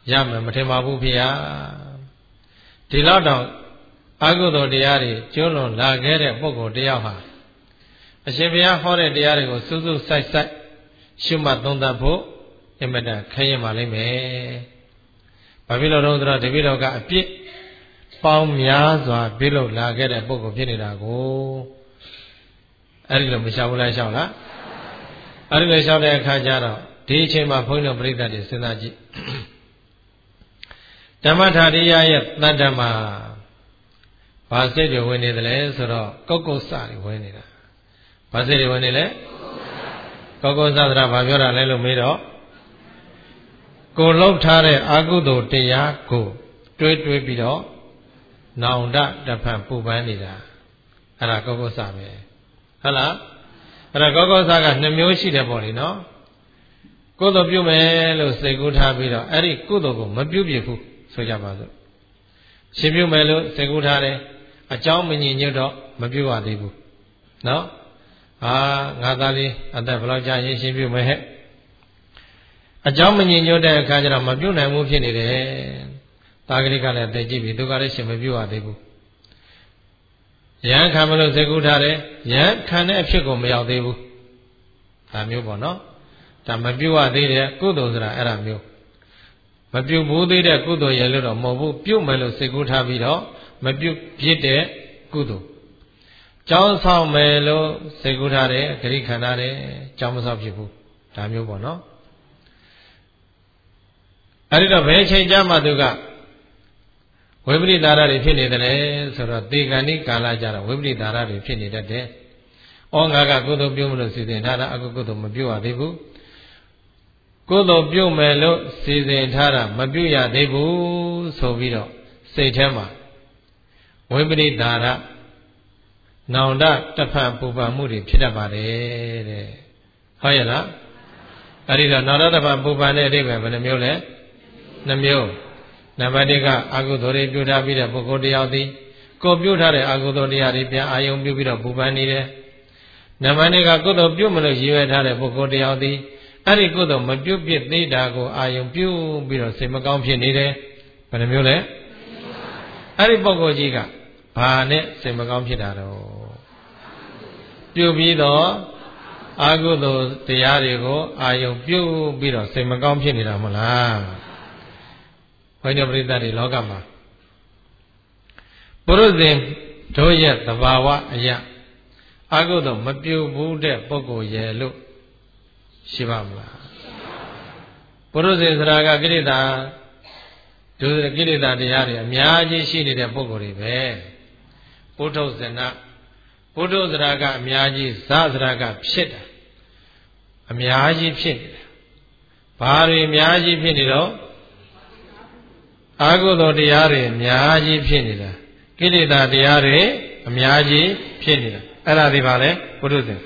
ရမယ်မထင်ပါဘူးဖေဟာဒီလောက်တော့အကုသိုလ်တရားတွေကျွလွန်လာခဲ့တဲ့ပုဂ္ဂိုလ်တယောက်ဟာအရှင်ဘုရားဟောတဲ့တရားတွေကိုစူးစူးစိုက်စိုက်ရှုမှတ်သုံးသပ်ဖို့အင်မတန်ခရင်ပါလိမ့်မယ်။ဘာဖြစ်လို့လဲဆိုတော့တပည့်တော်ကအပြစ်ပေါင်းများစွာပြုလုပ်လာခဲ့တဲ့ပုဂ္ဂိုလ်ဖြစ်နေတာကိုအဲ့ဒီလိုမရှောင်ဘူးလားရှောင်လားအဲ့ဒီလိုရှောင်တဲ့အခါကျတော့ဒီအချိန်မှာဘုန်းကြီးတို့ပြိဿတွေစဉ်းစားကြည့်ဓမ္မထာရိယရဲ့တဏ္ဍမှာဘာစိတ်တွေဝင်နေတယ်လဲဆိုတော့ကုတ်ကုတ်စတွေဝင်နေတာဘာစိတ်တွေဝင်နေလဲကုတ်ကုတ်စသရာဘာပြောတာလဲလို့မေးတော့ကိုလှုပ်ထားတဲ့အာကုသိုလ်တရားကိုတွေးတွေးပြီးတော့နောင်တတဖန်ပူပန်းနေတာအဲ့ဒါကုတ်ကုတ်စပဲဟုတ်လားအဲ့ဒါကုတ်ကုတ်စကနှစ်မျိုးရှိတယ်ပေါ့လေနော်ကုသိုလ်ပြုမယ်လို့စိတ်ကူးထားပြီးတော့အဲ့ဒီကုသိုလ်ကိုမပြုပြဘူးဆိုကြပါစို့ရှင်ပြုမယ်လို့စိတ်ကူးထားတယ်အကြောင်းမညင်ညွတ်တော့မပြုရသေးဘူးနော်ဟာငါသားလေးအသက်ဘယ်လောက်ကြာရင်ရှင်ပြုမယ်ဟဲ့အကြောင်းမညင်ညွတ်တဲ့အခါကျတော့မပြုနိုင်ဘူးဖြစ်နေတယ်တာဂရိကလည်းသိကြည့်ပြီသူကလည်းရှင်မပြုရသေးဘူးယဟန်ခံမလို့စိတ်ကူးထားတယ်ယဟန်ခံတဲ့အဖြစ်ကိုမရောက်သေးဘူးဒါမျိုးပေါ့နော်ဒါမပြုတ်ရသေးတဲ့ကုသိုလ်ဆိုတာအဲ့ဒါမျိုးမပြုတ်ဘူးသေးတဲ့ကုသိုလ်ရဲ့လို့တော့မဟုတ်ဘူးပြုတ်မယ်လို့စိတ်ကူးထားပြီးတော့မပြုတ်ဖြစ်တဲ့ကုသိုလ်ကြောင်းဆောင်မယ်လို့စိတ်ကူးထားတယ်ဂရိခန္ဓာတယ်ကြောင်းမဆောင်ဖြစ်ဘူးဒါမျိုးပေါ့နော်အဲ့ဒီတော့ဘယ်ချိန်ကြမှာသူကဝိပရိဒါရတွေဖြစ်နေတယ်ဆိုတော့သေကံဒီကာလကြတော့ဝိပရိဒါရတွေဖြစ်နေတတ်တယ်။ဩငါကကုသိုလ်ပြုမလို့စီစဉ်ထားတာအကုကုသိုလ်မပြုရသေးဘူး။ကုသိုလ်ပြုမယ်လို့စီစဉ်ထားတာမပြုရသေးဘူးဆိုပြီးတော့စိတ်ထဲမှာဝိပရိဒါရနောင်တတဖန်ပူပန်မှုတွေဖြစ်တတ်ပါတယ်တဲ့။ဟုတ်ရဲ့လား။အဲဒီတော့နောင်တတဖန်ပူပန်တဲ့အဓိပ္ပာယ်ဘယ်နှမျိုးလဲ။နှမျိုးနံပါတ်၁ကအကုသိုလ်တွေပြုထားပြီးတဲ့ပုဂ္ဂိုလ်တရားသည်ကိုပြုထားတဲ့အကုသိုလ်တရားတွေပြန်အာယုံပြုပြီးတော့ပူပန်နေတယ်နံပါတ်၂ကကုသိုလ်ပြုမလို့ရည်ရွယ်ထားတဲ့ပုဂ္ဂိုလ်တရားသည်အဲ့ဒီကုသိုလ်မပြုတ်ပြစ်သေးတာကိုအာယုံပြုပြီးတော့စိတ်မကောင်းဖြစ်နေတယ်ဘယ်နှမျိုးလဲအဲ့ဒီပုဂ္ဂိုလ်ကြီးကဘာနဲ့စိတ်မကောင်းဖြစ်တာတော့ပြုတ်ပြီးတော့အာကုသိုလ်တရားတွေကိုအာယုံပြုတ်ပြီးတော့စိတ်မကောင်းဖြစ်နေတာမဟုတ်လားဘုန်းကြီးပရိသတ်တွေလောကမှာပုရုဇဉ်တို့ရဲ့သဘာဝအရာအကုသိုလ်မပြုဘူးတဲ့ပုဂ္ဂိုလ်ရဲ့လို့ရှိပါမလားပုရုဇဉ်ဆိုတာကကိလေသာဒုကိလေသာတရားတွေအများကြီးရှိနေတဲ့ပုဂ္ဂိုလ်တွေပဲပုထုဇဏပုထုဇရာကအများကြီးဇဇရာကဖြစ်တာအများကြီးဖြစ်နေတာဘာတွေအများကြီးဖြစ်နေတော့အာဟုသောတရားတွေအများကြီးဖြစ်နေတာကိလေသာတရားတွေအများကြီးဖြစ်နေတာအဲ့ဒါဒီပါလေပုရုဇဉ်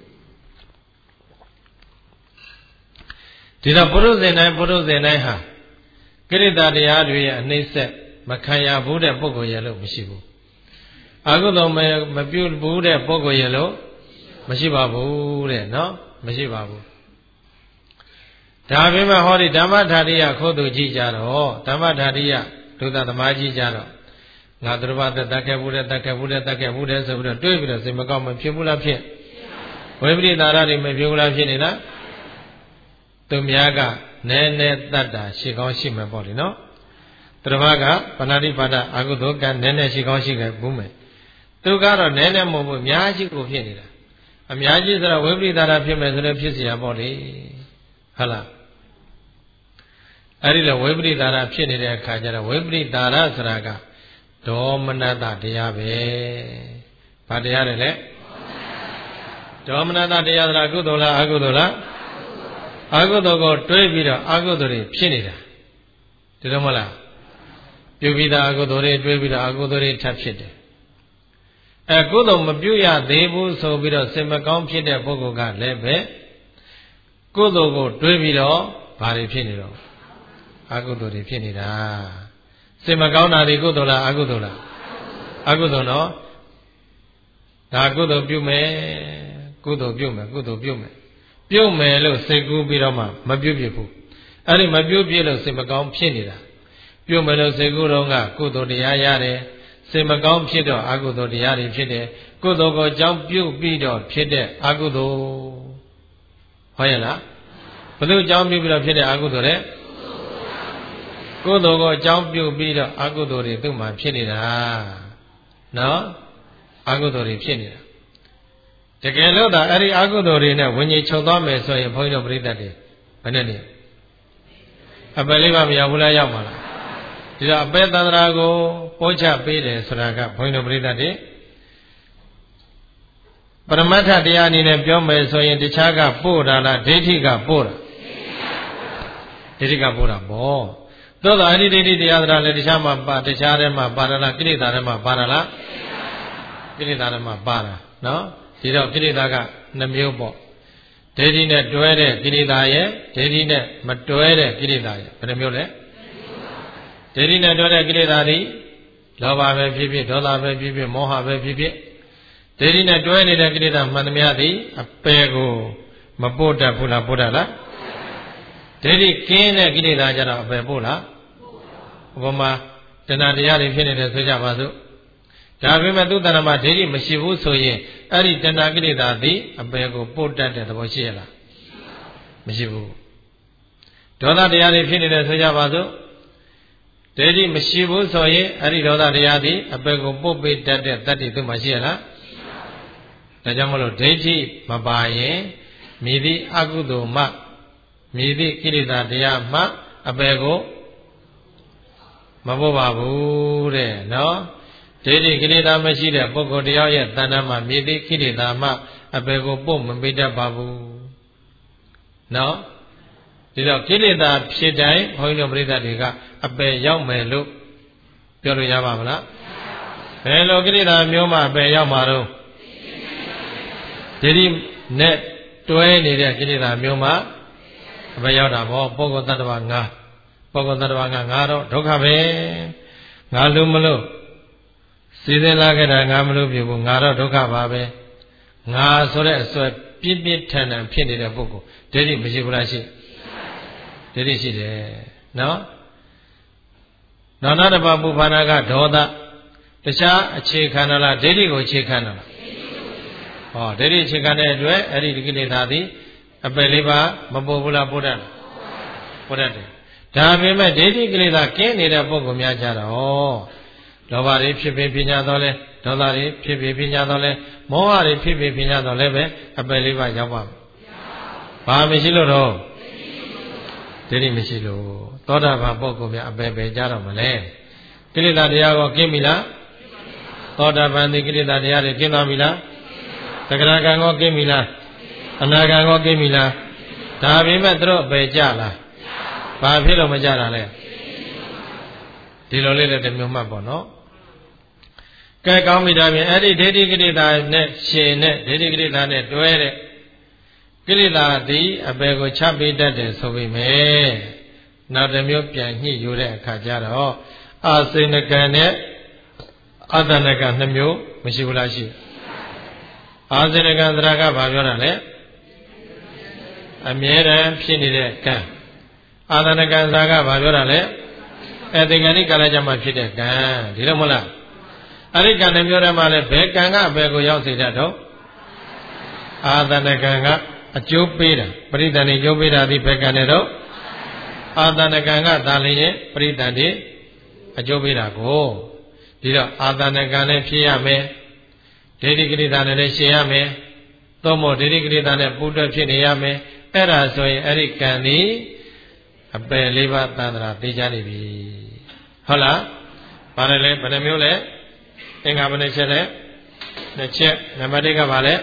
ဒီတော့ပုရုဇဉ်တိုင်းပုရုဇဉ်တိုင်းဟာကိလေသာတရားတွေရဲ့အနှိမ့်ဆက်မခံရဘူးတဲ့ပုဂ္ဂိုလ်ရဲ့လို့မရှိဘူးအာဟုသောမပြုဘူးတဲ့ပုဂ္ဂိုလ်ရဲ့လို့မရှိပါဘူးတဲ့နော်မရှိပါဘူးဒါပေမဲ့ဟောဒီဓမ္မထာရိယခိုးသူကြည့်ကြတော့ဓမ္မထာရိယဒုသသမားကြီးကြတော့ငါသူတော်ဘာသက်တက်ခဲ့ဘူးတဲ့တက်ခဲ့ဘူးတဲ့တက်ခဲ့ဘူးတဲ့ဆိုပြီးတော့တွေးပြီးတော့စိတ်မကောင်းမဖြစ်ဘူးလားဖြစ်ဝိပရိဒါရတွေမဖြစ်ဘူးလားဖြစ်နေလားသူများကနည်းနည်းတတ်တာရှိကောင်းရှိမယ်ပေါ့လေနော်သူတော်ဘာကပဏာတိပါဒအာဟုသောကနည်းနည်းရှိကောင်းရှိခဲ့ဘူးမယ်သူကတော့နည်းနည်းမဟုတ်ဘူးအများကြီးကိုဖြစ်နေတာအများကြီးဆိုတော့ဝိပရိဒါရဖြစ်မယ်ဆိုတော့ဖြစ်เสียပေါ့လေဟုတ်လားအဲ့ဒီလိုဝိပရိဒါရဖြစ်နေတဲ့အခါကျတော့ဝိပရိဒါရဆိုတာကဒေါမနတတရားပဲ။ဘာတရားလဲလဲ။ဒေါမနတတရားဆိုတာကုသိုလ်လားအကုသိုလ်လား။အကုသိုလ်ကိုတွေးပြီးတော့အကုသိုလ်တွေဖြစ်နေတာ။ဒီလိုမဟုတ်လား။ပြုပြီးသားအကုသိုလ်တွေတွေးပြီးတော့အကုသိုလ်တွေထပ်ဖြစ်တယ်။အဲကုသိုလ်မပြုရသေးဘူးဆိုပြီးတော့စိတ်မကောင်းဖြစ်တဲ့ပုဂ္ဂိုလ်ကလည်းပဲကုသိုလ်ကိုတွေးပြီးတော့ဘာတွေဖြစ်နေတော့အကုသိုလ်တွေဖြစ်နေတာစိတ်မကောင်းတာတွေကုသိုလ်လားအကုသိုလ်လားအကုသိုလ်နော်ဒါကုသိုလ်ပြုမယ်ကုသိုလ်ပြုမယ်ကုသိုလ်ပြုမယ်ပြုမယ်လို့စိတ်ကူးပြီးတော့မှမပြုတ်ပြဘူးအဲ့ဒီမပြုတ်ပြည့်လို့စိတ်မကောင်းဖြစ်နေတာပြုတ်မယ်လို့စိတ်ကူးတော့ကကုသိုလ်တရားရတယ်စိတ်မကောင်းဖြစ်တော့အကုသိုလ်တရားတွေဖြစ်တယ်ကုသိုလ်ကိုကြောင့်ပြုတ်ပြီးတော့ဖြစ်တဲ့အကုသိုလ်ဟုတ်ရဲ့လားဘယ်လိုကြောင့်ပြုတ်ပြီးတော့ဖြစ်တဲ့အကုသိုလ်လဲကုသိုလ်ကိုကြောင့်ပြုတ်ပြီးတော့အကုသိုလ်တွေသူ့မှာဖြစ်နေတာနော်အကုသိုလ်တွေဖြစ်နေတာတကယ်လို့သာအဲ့ဒီအကုသိုလ်တွေနဲ့ဝิญဉ်ချုပ်သွားမယ်ဆိုရင်ဘုန်းကြီးတို့ပြိဿတ်တွေဘယ်နဲ့နေအပယ်လေးပါမရောက်ဘူးလားရောက်ပါလားဒီတော့အပယ်သန္တရာကိုပို့ချပေးတယ်ဆိုတာကဘုန်းကြီးတို့ပြိဿတ်တွေပရမတ္ထတရားအနေနဲ့ပြောမယ်ဆိုရင်တခြားကပို့တာလားဒိဋ္ဌိကပို့တာဒိဋ္ဌိကပို့တာပေါ့သို့သောအဲ့ဒီဒိဋ္ဌိတရားသရာလည်းတခြားမှာပါတခြားထဲမှာပါတာလားကိလေသာထဲမှာပါတာလားကိလေသာထဲမှာပါတာနော်ဒီတော့ကိလေသာကနှမျိုးပေါ့ဒိဋ္ဌိနဲ့တွဲတဲ့ကိလေသာရဲ့ဒိဋ္ဌိနဲ့မတွဲတဲ့ကိလေသာရဲ့ဘယ်နှမျိုးလဲဒိဋ္ဌိနဲ့တွဲတဲ့ကိလေသာသည်လောဘပဲဖြစ်ဖြစ်ဒေါသပဲဖြစ်ဖြစ်မောဟပဲဖြစ်ဖြစ်ဒိဋ္ဌိနဲ့တွဲနေတဲ့ကိလေသာမှန်သမျှသည်အပယ်ကိုမပို့တတ်ဘူးလားပို့တတ်လားဒိဋ္ဌိကင်းတဲ့ကိလေသာကြတော့အပယ်ပို့လားဥပမာတဏှာတရားတွေဖြစ်နေတယ်ဆိုကြပါစို့ဒါပေမဲ့သူတဏ္ဍာမှာဒိဋ္ဌိမရှိဘူးဆိုရင်အဲ့ဒီတဏှာကိလေသာသည်အပယ်ကိုပို့တတ်တဲ့သဘောရှိရလားမရှိဘူးဒေါသတရားတွေဖြစ်နေတယ်ဆိုကြပါစို့ဒိဋ္ဌိမရှိဘူးဆိုရင်အဲ့ဒီဒေါသတရားသည်အပယ်ကိုပို့ပေးတတ်တဲ့တတ္တိသူ့မှာရှိရလားဒါကြောင့်မလို့ဒိဋ္ဌိမပါရင်မြည်သည့်အကုသိုလ်မှမြည်သည့်ကိလေသာတရားမှအပယ်ကိုမပို့ပါဘူးတဲ့နော်ဒိဋ္ဌိကိလေသာမရှိတဲ့ပုဂ္ဂိုလ်တယောက်ရဲ့တဏ္ဍာမှာမြည်သည့်ကိလေသာမှအပယ်ကိုပို့မပေးတတ်ပါဘူးနော်ဒီတော့ကိလေသာဖြစ်တိုင်းဘုန်းကြီးတို့ပရိသတ်တွေကအပယ်ရောက်မယ်လို့ပြောလို့ရပါမလားဘယ်လိုကိလေသာမျိုးမှအပယ်ရောက်မှာတော့ဒိဋ္ဌိနဲ့တွဲနေတဲ့ကိလေသာမျိုးမှအပယ်ရောက်တာပေါ့ပုဂ္ဂိုလ်တ attva ငါပုဂ္ဂိုလ်တ attva ငါငါတော့ဒုက္ခပဲငါလို့မလို့စီစဉ်လာခဲ့တာငါမလို့ပြဘူးငါတော့ဒုက္ခပါပဲငါဆိုတဲ့အစွဲပြင်းပြင်းထန်ထန်ဖြစ်နေတဲ့ပုဂ္ဂိုလ်ဒိဋ္ဌိမရှိဘူးလားရှိဒိဋ္ဌိရှိတယ်နော်နောက်နောက်တစ်ပါးပူဖာနာကဒေါသတခြားအခြေခံတော့လားဒိဋ္ဌိကိုအခြေခံတော့လားဟောဒိဋ္ဌိအခြေခံတဲ့အတွက်အဲ့ဒီကိလေသာသည်အပယ်လေးပါမပို့ဘူးလားပို့တတ်ပို့တတ်တယ်ဒါပေမဲ့ဒိဋ္ဌိကိလေသာကင်းနေတဲ့ပုဂ္ဂိုလ်များကြတော့လောဘတွေဖြစ်ဖြစ်ပညာတော်လဲဒေါသတွေဖြစ်ဖြစ်ပညာတော်လဲမောဟတွေဖြစ်ဖြစ်ပညာတော်လဲပဲအပယ်လေးပါရောက်ပါ့ဘာမရှိလို့တော့ဒိဋ္ဌိမရှိလို့သောတာပန်ပုဂ္ဂိုလ်များအပယ်ပဲကြတော့မလဲကိလေသာတရားကိုကင်းပြီလားသောတာပန်ဒီကိလေသာတရားတွေကင်းသွားပြီလားသက္ကရာကံကိုကင်းပြီလားအနာကံကိုကင်းပြီလားဒါပေမဲ့သူတို့အပယ်ကြလားဘာဖြစ်လို့မကြတာလဲဒီလိုလေးလည်းတစ်မျိုးမှတ်ပေါ့နော်ကဲကောင်းပြီဒါဖြင့်အဲ့ဒီဒိဋ္ဌိကိလေသာနဲ့ရှင်နဲ့ဒိဋ္ဌိကိလေသာနဲ့တွဲတဲ့ကိလေသာသည်အပယ်ကိုချပေးတတ်တယ်ဆိုပေမဲ့နောက်တစ်မျိုးပြန်ညှိယူတဲ့အခါကျတော့အာစိဏကံနဲ့အတဏကံနှစ်မျိုးမရှိဘူးလားရှိအာစိဏကံသရကဘာပြောတာလဲအမြဲတမ်းဖြစ်နေတဲ့ကံအာတဏကံသရကဘာပြောတာလဲအဲသင်္ကဏိကာလကြမှာဖြစ်တဲ့ကံဒီလိုမဟုတ်လားအဲ့ဒီကံနဲ့ပြောရမှလည်းဘယ်ကံကဘယ်ကိုရောက်စေတတ်တော့အာတဏကံကအကျိုးပေးတာပရိသတ်နေကျိုးပေးတာဒီဘယ်ကံနဲ့တော့အာတဏကံကသာလျင်ပရိသတ်နေအကျိုးပေးတာကိုဒီတော့အာတဏကံနဲ့ဖြစ်ရမယ်ဒိဋ္ဌိကိလေသာနဲ့လည်းရှင်းရမယ်သို့မဟုတ်ဒိဋ္ဌိကိလေသာနဲ့ပူတွဲဖြစ်နေရမယ်အဲ့ဒါဆိုရင်အဲ့ဒီကံဒီအပယ်လေးပါးသန္တရာသိကြနေပြီဟုတ်လားဘာလဲလဲဘယ်နှမျိုးလဲသင်္ဃာဘယ်နှချက်လဲနှစ်ချက်နံပါတ်တစ်ကဘာလဲ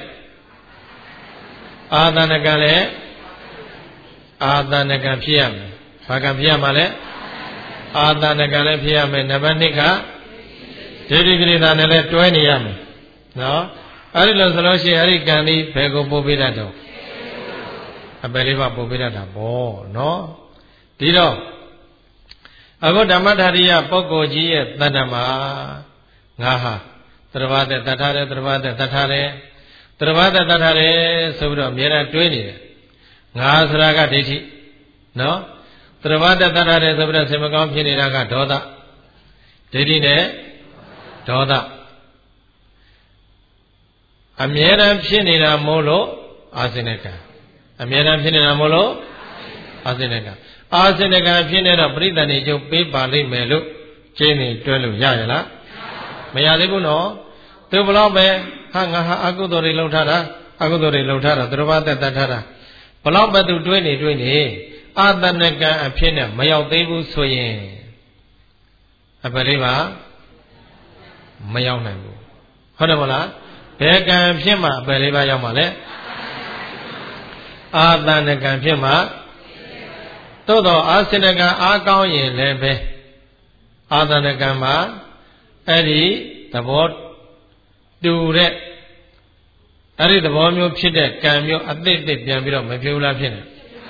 အာသနကံလည်းအာသနကံဖြစ်ရမယ်ဘာကံဖြစ်ရမှာလဲအာသနကံလည်းဖြစ်ရမယ်နံပါတ်နှစ်ကဒိဋ္ဌိကိလေသာနဲ့လည်းတွဲနေရမယ်နော်အဲ့ဒီလိုဆိုလို့ရှိရင်အဲ့ဒီကံဒီဘယ်ကိုပို့ပေးတတ်တော့အပယ်လေးပါးပို့ပေးတတ်တာပေါ့နော်ဒီတော့အခုဓမ္မထာရိယပုဂ္ဂိုလ်ကြီးရဲ့တဏ္ဍမှာငါဟာသရဝတ္တတထာရဲသရဝတ္တတထာရဲသရဝတ္တတထာရဲဆိုပြီးတော့အများအားတွေးနေတယ်ငါဆိုတာကဒိဋ္ဌိနော်သတရဝတ္တတရတဲ့ဆိုပြီးတော့စေမကောင်းဖြစ်နေတာကဒေါသဒိဋ္ဌိနဲ့ဒေါသအမြဲတမ်းဖြစ်နေတာမို့လို့အာစိနကံအမြဲတမ်းဖြစ်နေတာမို့လို့အာစိနကံအာစိနကံဖြစ်နေတော့ပရိသတ်နေကျုပ်ပေးပါလိမ့်မယ်လို့ကျင်းနေတွဲလို့ရရလားမရသေးဘူးနော်သူဘလောက်ပဲဟာငါဟာအကုသိုလ်တွေလုပ်ထားတာအကုသိုလ်တွေလုပ်ထားတာသရဝတ္တတတ်ထားတာဘလောက်ပဲသူတွေးနေတွေးနေအာတဏကံအဖြစ်နဲ့မရောက်သေးဘူးဆိုရင်အပလေးပါမရောက်နိုင်ဘူးဟုတ်တယ်မလားဘယ်ကံဖြစ်မှအပလေးပါရောက်မှာလဲအာတဏကံဖြစ်မှသို့တော့အာစိနကံအားကောင်းရင်လည်းပဲအာတဏကံမှာအဲ့ဒီသဘောတူတဲ့အဲ့ဒီသဘောမျိုးဖြစ်တဲ့ကံမျိုးအသိသိပြန်ပြီးတော့မဖြစ်ဘူးလားဖြစ်နေ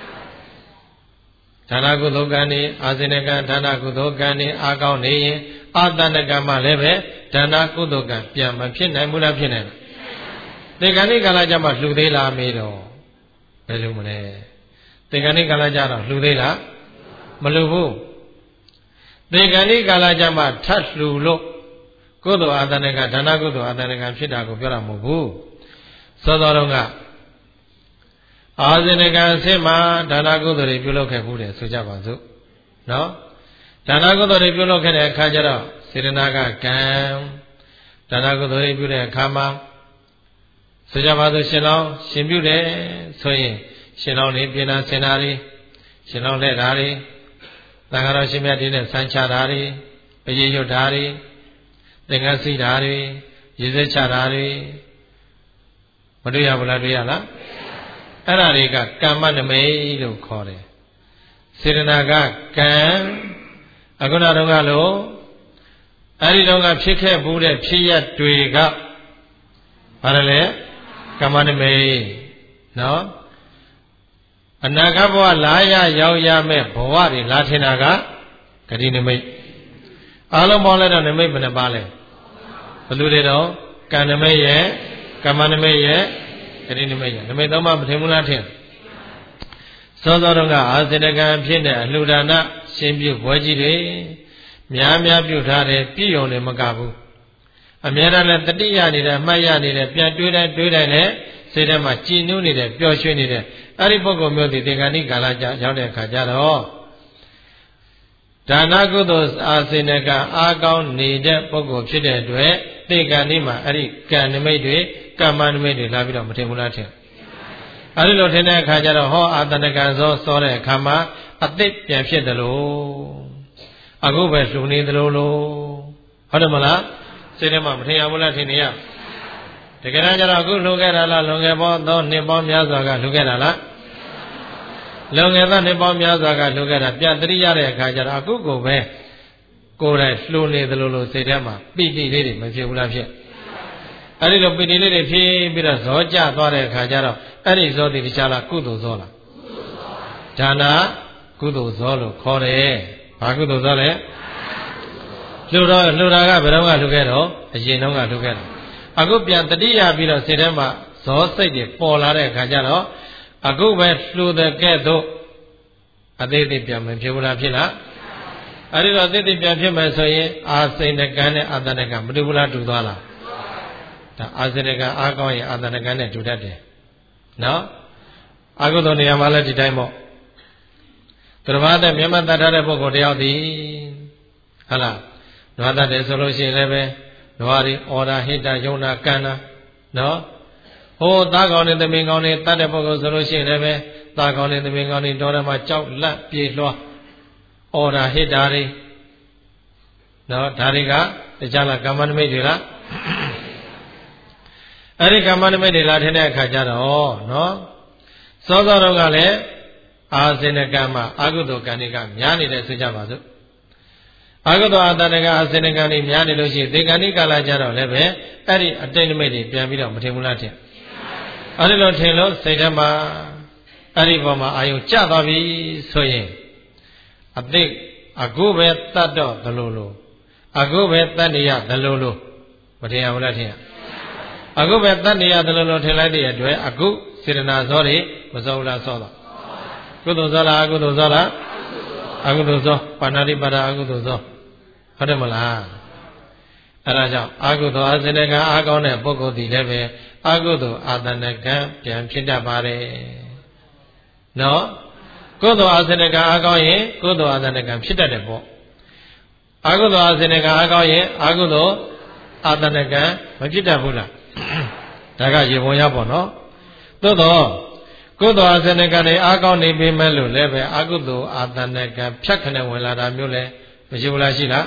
ဒါနကုသိုလ်ကံနေအာစိနကံဒါနကုသိုလ်ကံနေအားကောင်းနေရင်အာတဏကံမှာလည်းပဲဒါနကုသိုလ်ကံပြန်မဖြစ်နိုင်ဘူးလားဖြစ်နေတယ်တေကဏိကာလကြမှာလှူသေးလားမေးတော့ဘယ်လိုမလဲတေကဏိကာလကြတော့လှူသေးလားမလှူဘူးတေကဏိကာလကြမှာထပ်လှူလို့ကုသိုလ်အာတဏကဒါနကုသိုလ်အာတဏကဖြစ်တာကိုပြောတာမဟုတ်ဘူးသောတော်တော်ကအာဇိနကံအစစ်မှာဒါနကုသိုလ်တွေပြုလုပ်ခဲ့ဘူးတယ်ဆိုကြပါစို့နော်ဒါနကုသိုလ်တွေပြုလုပ်ခဲ့တဲ့အခါကျတော့စေတနာကကံဒါနကုသိုလ်တွေပြုတဲ့အခါမှာဆိုကြပါစို့ရှင်လောင်းရှင်ပြုတယ်ဆိုရင်ရှင်လောင်းနေပြင်နာစင်တာတွေရှင်လောင်းလက်ဓာတွေသံဃာတော်ရှင်မြတ်တွေနဲ့ဆန်းချတာတွေပရိယွတ်ဓာတွေသင်္ကန်းစီဓာတွေရေစက်ချတာတွေမတွေ့ရဘူးလားတွေ့ရလားအဲ့ဒါတွေကကမ္မနမိတ်လို့ခေါ်တယ်စေတနာကကံအခုနတုန်းကလို့အဲ့ဒီတုန်းကဖြစ်ခဲ့ဘူးတဲ့ဖြစ်ရတွေကဘာလဲကမ္မနမိတ်နော်အနာဂတ်ဘဝလာရရောက်ရမဲ့ဘဝတွေလာထင်တာကဂတိနမိတ်အားလုံးပေါင်းလိုက်တော့နမိတ်ဘယ်နှပါလဲဘယ်လိုတွေတော့ကံနမိတ်ရဲ့ကမ္မနမိတ်ရဲ့ဂတိနမိတ်ရဲ့နမိတ်သုံးပါးမထင်ဘူးလားထင်စောစောတုန်းကအာစေတကံဖြစ်တဲ့အလှူဒါနရှင်ပြုဘွဲကြီးတွေများများပြုထားတယ်ပြည့်ုံတယ်မကဘူးအများအားလည်းတတိယနေတယ်မှတ်ရနေတယ်ပြန်တွေးတိုင်းတွေးတိုင်းနဲ့စိတ်ထဲမှာကြည်နူးနေတယ်ပျော်ရွှင်နေတယ်အဲ့ဒီပုဂ္ဂိုလ်မျိုးဒီတေဂဏိကာလကြာရောက်တဲ့အခါကျတော့ဒါနကုသိုလ်အာစေနကအားကောင်းနေတဲ့ပုဂ္ဂိုလ်ဖြစ်တဲ့အတွက်တေဂဏိမှာအဲ့ဒီကံနမိတ်တွေကမ္မနမိတ်တွေလာပြီးတော့မထင်ဘူးလားထင်အဲ့ဒီလိုထင်တဲ့အခါကျတော့ဟောအာတဏကံစောစောတဲ့အခါမှာအသိပြန်ဖြစ်တယ်လို့အခုပဲလှူနေတယ်လို့ဟုတ်တယ်မလားစိတ်ထဲမှာမထင်ရဘူးလားထင်နေရတကယ်တမ်းကျတော့အခုလှူခဲ့တာလားလွန်ခဲ့ပေါင်းသောနှစ်ပေါင်းများစွာကလှူခဲ့တာလားလွန်ခဲ့သောနှစ်ပေါင်းများစွာကလှူခဲ့တာပြန်တတိရတဲ့အခါကျတော့အခုကိုပဲကိုယ်တိုင်လှူနေတယ်လို့လို့စိတ်ထဲမှာပိဋိလေးတွေမဖြစ်ဘူးလားဖြစ်အဲ့ဒီလိုပိဋိလေးတွေဖြစ်ပြီးတော့ဇောကျသွားတဲ့အခါကျတော့အဲ့ဒီဇောတိတခြားလားကုသိုလ်ဇောလားဒါနာကုသိုလ်ဇောလို့ခေါ်တယ်ဘာကုသိုလ်ဇောလဲလှူတော့လှူတာကဘယ်တော့ကလှူခဲ့တော့အရင်တော့ကလှူခဲ့တယ်အခုပြန်တတိယပြီးတော့စိတ်ထဲမှာဇောစိတ်တွေပေါ်လာတဲ့အခါကျတော့အခုပဲလှူတဲ့ကဲ့သို့အသေးသေးပြန်မဖြစ်ဘူးလားဖြစ်လားအဲ့ဒီတော့အသေးသေးပြန်ဖြစ်မယ်ဆိုရင်အာစိဏကံနဲ့အာတဏကံမတူဘူးလားတူသွားလားဒါအာစိဏကံအားကောင်းရင်အာတဏကံနဲ့တူတတ်တယ်နော်အကုသိုလ်နေရာမှာလည်းဒီတိုင်းပေါ့သရဝတ္တမြတ်မတတ်ထားတဲ့ပုဂ္ဂိုလ်တယောက်သည်ဟုတ်လားနွားတတ်တယ်ဆိုလို့ရှိရင်လည်းပဲနွားရီအော်ဒါဟိတယုံနာကန္နာနော်ဟိုသားကောင်းတဲ့သမင်ကောင်းတွေတတ်တဲ့ပုဂ္ဂိုလ်ဆိုလို့ရှိရင်လည်းပဲသားကောင်းတဲ့သမင်ကောင်းတွေတော်တယ်မှာကြောက်လန့်ပြေလွှားအော်ဒါဟိတာတွေနော်ဒါတွေကတခြားလားကမ္မနမိတ်တွေလားအဲ့ဒီကမ္မနမိတ်တွေလာထင်တဲ့အခါကျတော့နော်စောစောတော့ကလည်းအာစေနကံမှာအာဟုတောကံတွေကများနေတယ်ဆိုကြပါစို့အာဟုတောအာတဏကအာစေနကံတွေများနေလို့ရှိရင်ဒီကံဒီကာလကြတော့လည်းပဲအဲ့ဒီအတိတ်နမိတ်တွေပြန်ပြီးတော့မထင်ဘူးလားထင်အဲ့ဒီလိုထင်လို့စိတ်ထဲမှာအဲ့ဒီပေါ်မှာအာယုံကျသွားပြီဆိုရင်အသိအခုပဲတတ်တော့ဘလို့လို့အခုပဲတတ်နေရဘလို့လို့မထင်ရဘူးလားထင်ရအခုပဲတတ်နေရတယ်လို့ထင်လိုက်တဲ့အတွက်အခုစေတနာဇောတွေမစောလားစောတော့ကုသိုလ်ဇောလားအကုသိုလ်ဇောလားအကုသိုလ်သောပါဏာတိပါဒအကုသိုလ်သောဟုတ်တယ်မလားအဲ့ဒါကြောင့်အကုသိုလ်အစနကအာကောင်းတဲ့ပုဂ္ဂိုလ်ဒီလည်းပဲအကုသိုလ်အာတဏကံပြန်ဖြစ်တတ်ပါတယ်နော်ကုသိုလ်အစနကအာကောင်းရင်ကုသိုလ်အာတဏကံဖြစ်တတ်တယ်ပေါ့အကုသိုလ်အစနကအာကောင်းရင်အကုသိုလ်အာတဏကံမဖြစ်တတ်ဘူးလားဒါကရေပုံရပေါ့နော်သို့တော့ကုသိုလ်အစနကနဲ့အာကောင်းနေပြီမဲ့လို့လည်းပဲအကုသိုလ်အာတဏကံဖြတ်ခနဲ့ဝင်လာတာမျိုးလည်းမရှိဘူးလားရှိလား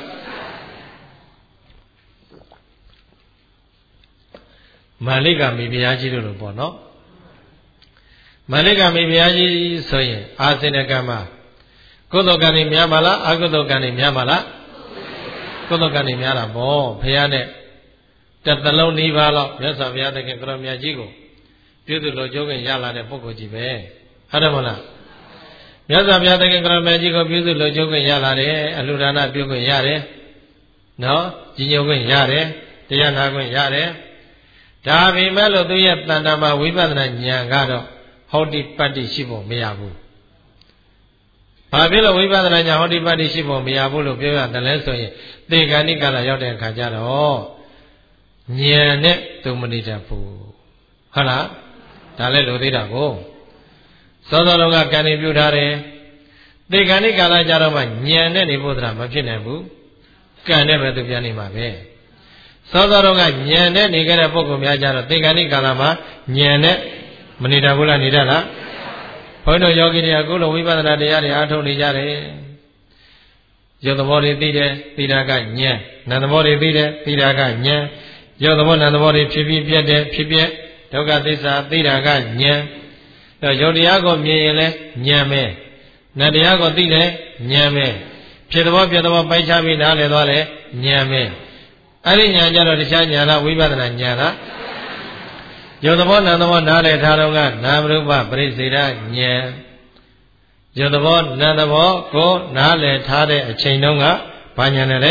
မာလိကမိဖုရားကြီးတို့လိုပေါ့နော်မာလိကမိဖုရားကြီးဆိုရင်အာစနကမှာကုသိုလ်ကံတွေများပါလားအကုသိုလ်ကံတွေများပါလားကုသိုလ်ကံတွေများတာပေါ့ဘုရားနဲ့တသလုံးနီးပါးလောက်မြတ်စွာဘုရားသခင်ကရောမြတ်ကြီးကိုပြုစုလို့ကြိုးကင်ရလာတဲ့ပုဂ္ဂိုလ်ကြီးပဲဟုတ်တယ်မလားမြတ်စွာဘုရားသခင်ကရောမြတ်ကြီးကိုပြုစုလို့ကြိုးကင်ရလာတယ်အလှူဒါနပြုခွင့်ရတယ်နော်ကြီးညိုခွင့်ရတယ်တရားနာခွင့်ရတယ်ဒါပေမဲ့လို့သူရဲ့တဏ္ဍာမှာဝိပဿနာဉာဏ်ကတော့ဟောတိပတ္တိရှိဖို့မရဘူး။ဘာဖြစ်လို့ဝိပဿနာဉာဏ်ဟောတိပတ္တိရှိဖို့မရဘူးလို့ပြောရတယ်လဲဆိုရင်သေဂဏိကလာရောက်တဲ့အခါကျတော့ဉာဏ်နဲ့သူမနေတတ်ဘူး။ဟုတ်လား။ဒါလည်းလိုသေးတာကိုသောသောလုံးကကံနေပြုထားတယ်။သေဂဏိကလာကြတော့မှဉာဏ်နဲ့နေဖို့သလားမဖြစ်နိုင်ဘူး။ကံနဲ့ပဲသူပြန်နေမှာပဲ။သောသောတော့ကဉာဏ်နဲ့နေကြတဲ့ပုဂ္ဂိုလ်များကြတော့သေဂဏိကာလမှာဉာဏ်နဲ့မနေတတ်ဘူးလားနေတတ်လားဘုန်းတော်ယောဂီတွေအခုလိုဝိပဿနာတရားတွေအားထုတ်နေကြတယ်ရုပ်သဘောတွေသိတယ်သိတာကဉာဏ်နာမ်သဘောတွေသိတယ်သိတာကဉာဏ်ရုပ်သဘောနာမ်သဘောတွေဖြစ်ပြီးပြတ်တယ်ဖြစ်ပြက်ဒုက္ခသစ္စာသိတာကဉာဏ်အဲရုပ်တရားကိုမြင်ရင်လည်းဉာဏ်ပဲနာမ်တရားကိုသိတယ်ဉာဏ်ပဲဖြစ်သဘောပြတ်သဘောပိုက်ခြားပြီးနားလည်သွားတယ်ဉာဏ်ပဲအဲ့ဒီဉာဏ်ကြတော့တရားဉာဏ်လားဝိပဿနာဉာဏ်လားယုတ်သဘောနာမ်သဘောနားလည်ထားတော့ကနာမရူပပရိစ္ဆေဒဉာဏ်ယုတ်သဘောနာမ်သဘောကိုနားလည်ထားတဲ့အချိန်တုန်းကဘာဉာဏ်နဲ့လဲ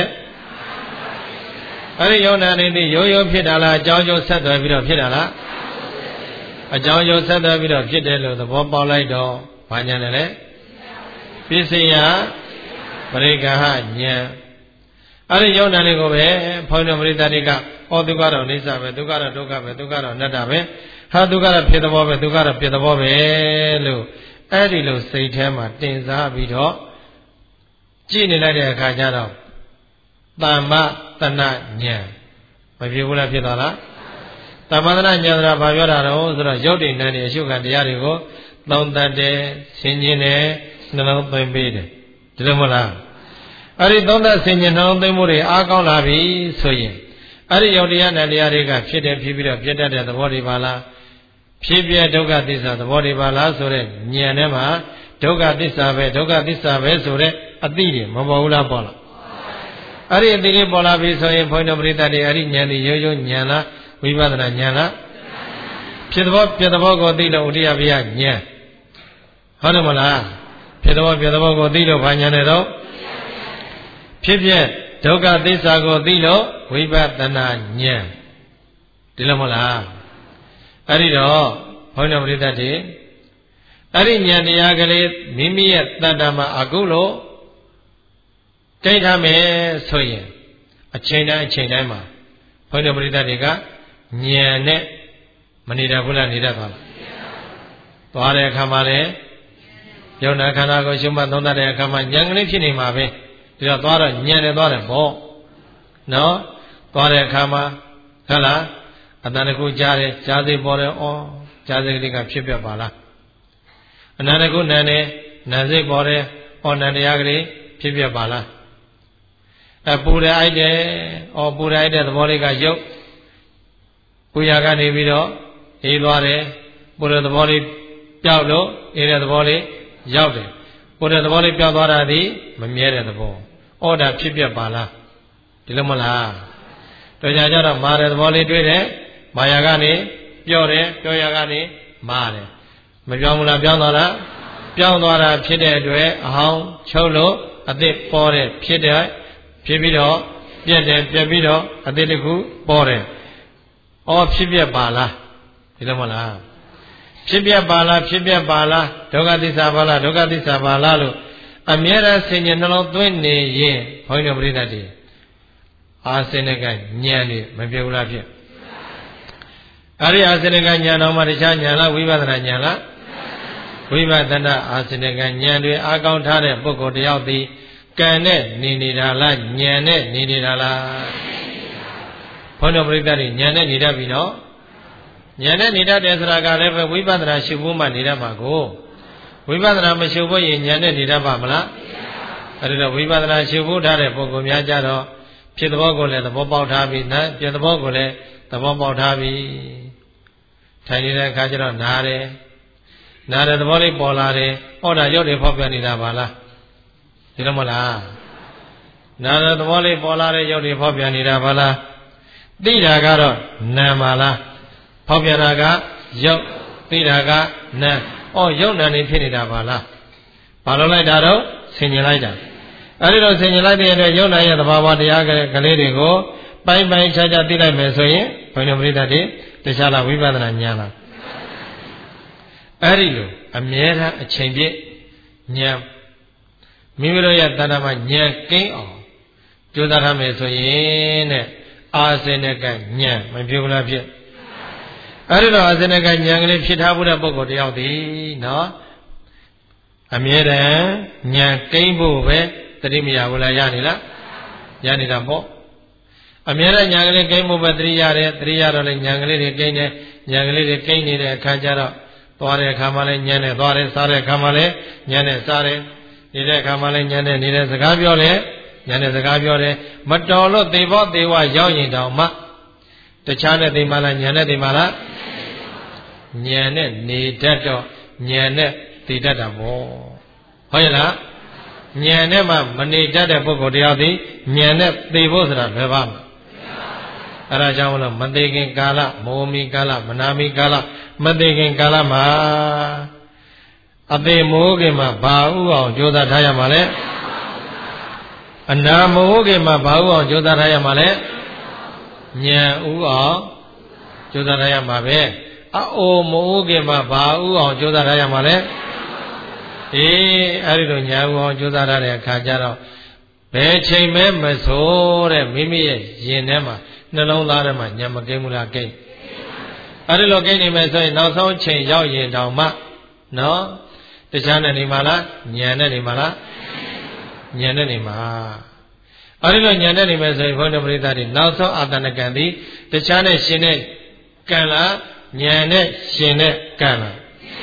အဲ့ဒီယုံနာနေသည်ရိုးရိုးဖြစ်တာလားအကြောင်းကျိုးဆက်သွယ်ပြီးတော့ဖြစ်တာလားအကြောင်းကျိုးဆက်သွယ်ပြီးတော့ဖြစ်တယ်လို့သဘောပေါက်လိုက်တော့ဘာဉာဏ်နဲ့လဲပစ္စယပရိက္ခဟဉာဏ်အဲ့ဒီယုံနာလေးကိုပဲဘုန်းတော်ပရိသတ်တွေကဩဒုက္ခတော့အိဋ္ဌပဲဒုက္ခတော့ဒုက္ခပဲဒုက္ခတော့အနတ္တပဲဟာဒုက္ခတော့ဖြစ်သဘောပဲဒုက္ခတော့ပြသဘောပဲလို့အဲ့ဒီလိုစိတ်ထဲမှာတင်စားပြီးတော့ကြည့်နေလိုက်တဲ့အခါကျတော့တမ္မတဏဉာဏ်မဖြစ်ဘူးလားဖြစ်သွားလားတမ္မတဏဉာဏ်ဆိုတာဘာပြောတာတော့ဆိုတော့ရုပ်တည်နံနေအရှုခံတရားတွေကိုသုံးသပ်တယ်ဆင်ခြင်တယ်နှလုံးသွင်းပေးတယ်ဒီလိုမဟုတ်လားအဲ့ဒီသုံးသပ်ဆင်ခြင်နှလုံးသွင်းမှုတွေအားကောင်းလာပြီဆိုရင်အဲ့ဒီယုတ်တရားနဲ့တရားတွေကဖြစ်တယ်ဖြစ်ပြီးတော့ပြတ်တတ်တဲ့သဘောတွေပါလားဖြစ်ပြဒုက္ခသစ္စာသဘောတွေပါလားဆိုတဲ့ဉာဏ်ထဲမှာဒုက္ခသစ္စာပဲဒုက္ခသစ္စာပဲဆိုတဲ့အသိတွေမပေါ်ဘူးလားပေါ်လားအဲ့ဒီအသိတွေပေါ်လာပြီဆိုရင်ဘုန်းတော်ပရိသတ်တွေအဲ့ဒီဉာဏ်တွေရိုးရိုးဉာဏ်လားဝိပဿနာဉာဏ်လားဖြစ်သဘောပြတ်သဘောကိုသိလို့ဥဒိယဘိယဉာဏ်ဟုတ်တယ်မလားဖြစ်သဘောပြတ်သဘောကိုသိလို့ဘာဉာဏ်နဲ့တော့ဖြစ်ပြဒုက္ခသစ္စာကိုသိလို့ဝိပဿနာဉာဏ်ဒီလိုမဟုတ်လားအဲ့ဒီတော့ဘုန်းတော်ပရိသတ်တွေအဲ့ဒီဉာဏ်တရားကလေးမိမိရဲ့တဏ္ဍာမှာအခုလို့တိတ်ထားမယ်ဆိုရင်အချိန်တိုင်းအချိန်တိုင်းမှာဘုန်းတော်ပရိသတ်တွေကဉာဏ်နဲ့မနေတတ်ဘူးလားနေတတ်ပါလားသွားတဲ့အခါမှာလည်းယုံနာခန္ဓာကိုရှုမှတ်သုံးသပ်တဲ့အခါမှာဉာဏ်ကလေးဖြစ်နေမှာပဲဒီတော့သွားတော့ညံတယ်သွားတယ်ပေါ့နော်သွားတဲ့အခါမှာဟုတ်လားအတန်တကူကြားတယ်ကြားစိပေါ်တယ်ဩကြားစိကလေးကဖြစ်ပြပါလားအနန္တကုနန်တယ်နန်စိပေါ်တယ်ဩနန္တရားကလေးဖြစ်ပြပါလားအပူရအိုက်တယ်ဩပူရအိုက်တဲ့သဘောလေးကရုပ်ပူရကနေပြီးတော့အေးသွားတယ်ပူရသဘောလေးပျောက်လို့အေးတဲ့သဘောလေးရောက်တယ်ပူတဲ့သဘောလေးပြောင်းသွားတာဒီမမြဲတဲ့သဘောဩဒါဖြစ်ပြပါလားဒီလိုမလားတော်ကြကြတော့မာတဲ့သဘောလေးတွေ့တယ်မာယာကနေပြော့တယ်ပြောရကနေမာတယ်မပြောင်းဘူးလားပြောင်းသွားလားပြောင်းသွားတာဖြစ်တဲ့အတွက်အဟောင်းချုပ်လို့အသစ်ပေါ်တယ်ဖြစ်တယ်ဖြစ်ပြီးတော့ပြက်တယ်ပြက်ပြီးတော့အသစ်တစ်ခုပေါ်တယ်ဩဖြစ်ပြပါလားဒီလိုမလားဖြစ်ပြပါလားဖြစ်ပြပါလားဒုက္ခသစ္စာပါလားဒုက္ခသစ္စာပါလားလို့အမြဲတမ်းဆင်ញံနှလုံးသွင်းနေရင်ဘုန်းကြီးတို့ပြိဿတွေအာစနကဉာဏ်တွေမပြောဘူးလားဖြစ်အဲ့ဒီအာစနကဉာဏ်တော်မှာတခြားဉာဏ်လားဝိပဿနာဉာဏ်လားဝိပဿနာအာစနကဉာဏ်တွေအာကောင်းထားတဲ့ပုဂ္ဂိုလ်တယောက်သည်ကံနဲ့နေနေတာလားဉာဏ်နဲ့နေနေတာလားဘုန်းတော်ပြိဿတွေဉာဏ်နဲ့နေတတ်ပြီနော်ဉာဏ်နဲ့နေတတ်တယ်ဆိုတာကလည်းပဲဝိပဿနာရှုဖို့မှနေတတ်မှာကိုဝိပဿနာမရှုဖို့ရင်ဉာဏ်နဲ့နေတတ်ပါမလားအဲ့ဒါတော့ဝိပဿနာရှုဖို့ထားတဲ့ပုဂ္ဂိုလ်များကြတော့ဖြစ်သဘောကိုလည်းသဘောပေါက်ထားပြီနာပြသဘောကိုလည်းသဘောပေါက်ထားပြီထိုင်နေတဲ့အခါကျတော့နားတယ်နားတဲ့သဘောလေးပေါ်လာတယ်ဟောတာရုပ်တွေဖောက်ပြန်နေတာပါလားဒီလိုမလားနားတဲ့သဘောလေးပေါ်လာတဲ့ရုပ်တွေဖောက်ပြန်နေတာပါလားသိတာကတော့နာမ်ပါလားဖောက်ပြန်တာကရုပ်သိတာကနာမ်ဩရုပ်နာမ်နေဖြစ်နေတာပါလားဘာလို့လိုက်တာတော့ဆင်ញင်လိုက်တာအဲ့ဒီတော့ဆင်ញင်လိုက်တဲ့အတွက်ရုပ်နာမ်ရဲ့သဘာဝတရားကလေးတွေကိုပိုင်းပိုင်းခြားခြားသိလိုက်မယ်ဆိုရင်ဘုန်းတော်ပရိသတ်တွေတခြားလားဝိပဿနာဉာဏ်လားအဲ့ဒီလိုအမြဲတမ်းအချိန်ပြည့်ဉာဏ်မိမိတို့ရဲ့တဏ္ဍာမှာဉာဏ်ကိန်းအောင်ကြိုးစားထားမယ်ဆိုရင်တဲ့အာစနကဉာဏ်မပြောဘူးလားဖြစ်အဲ့ဒီတော့အာစနကဉာဏ်ကလေးဖြစ်ထားဖို့တဲ့ပုဂ္ဂိုလ်တယောက်ဒီနော်အမြဲတမ်းဉာဏ်ကိန်းဖို့ပဲတတိမရဘူးလားရနေလားရနေတာပေါ့အမြဲတမ်းဉာဏ်ကလေးကိန်းဖို့ပဲတတိရတယ်တတိရတော့လည်းဉာဏ်ကလေးတွေကိန်းတယ်ဉာဏ်ကလေးတွေကိန်းနေတဲ့အခါကျတော့သွားတဲ့အခါမှလည်းဉာဏ်နဲ့သွားတယ်စားတဲ့အခါမှလည်းဉာဏ်နဲ့စားတယ်နေတဲ့အခါမှလည်းဉာဏ်နဲ့နေတဲ့စကားပြောတယ်ဉာဏ်နဲ့စကားပြောတယ်မတော်လို့သေဘောသေဝရောက်ရင်တောင်မှတခြားနဲ့သိမှလားဉာဏ်နဲ့သိမှလားဉာဏ်နဲ့နေတတ်တော့ဉာဏ်နဲ့သိတတ်တာပေါ့ဟုတ်ရဲ့လားဉာဏ်နဲ့မှမနေတတ်တဲ့ပုဂ္ဂိုလ်တရားသည်ဉာဏ်နဲ့သိဖို့ဆိုတာဘယ်ပါ့မလဲအဲဒါကြောင့်မလို့မသိခင်ကာလမောမီကာလမနာမီကာလမသိခင်ကာလမှာအသေးမိုးခင်မှာဘာဥအောင်ကြိုးစားထားရမှာလဲအနာမိုးခင်မှာဘာဥအောင်ကြိုးစားထားရမှာလဲဉာဏ်ဥအောင်ကြိုးစားထားရမှာပဲအအိုမိုးခင်မှာဘာဥအောင်ကြိုးစားထားရမှာလဲအေးအဲ့ဒီလိုဉာဏ်ဥအောင်ကြိုးစားထားတဲ့အခါကျတော့ဘယ်ချိန်မဲမဆိုးတဲ့မိမိရဲ့ရင်ထဲမှာနှလုံးသားထဲမှာဉာဏ်မကင်းဘူးလားကိန်းအဲ့ဒီလိုကိန်းနေမယ်ဆိုရင်နောက်ဆုံးချိန်ရောက်ရင်တောင်မှနော်တခြားနဲ့နေမှာလားဉာဏ်နဲ့နေမှာလားဉာဏ်နဲ့နေမှာအဲ့ဒီလိုဉာဏ်နဲ့နေမယ်ဆိုရင်ဘုန်းတော်ပရိသတ်တွေနောက်ဆုံးအာတဏကံသည်တခြားနဲ့ရှင်တဲ့ကံလားဉာဏ်နဲ့ရှင်တဲ့ကံလား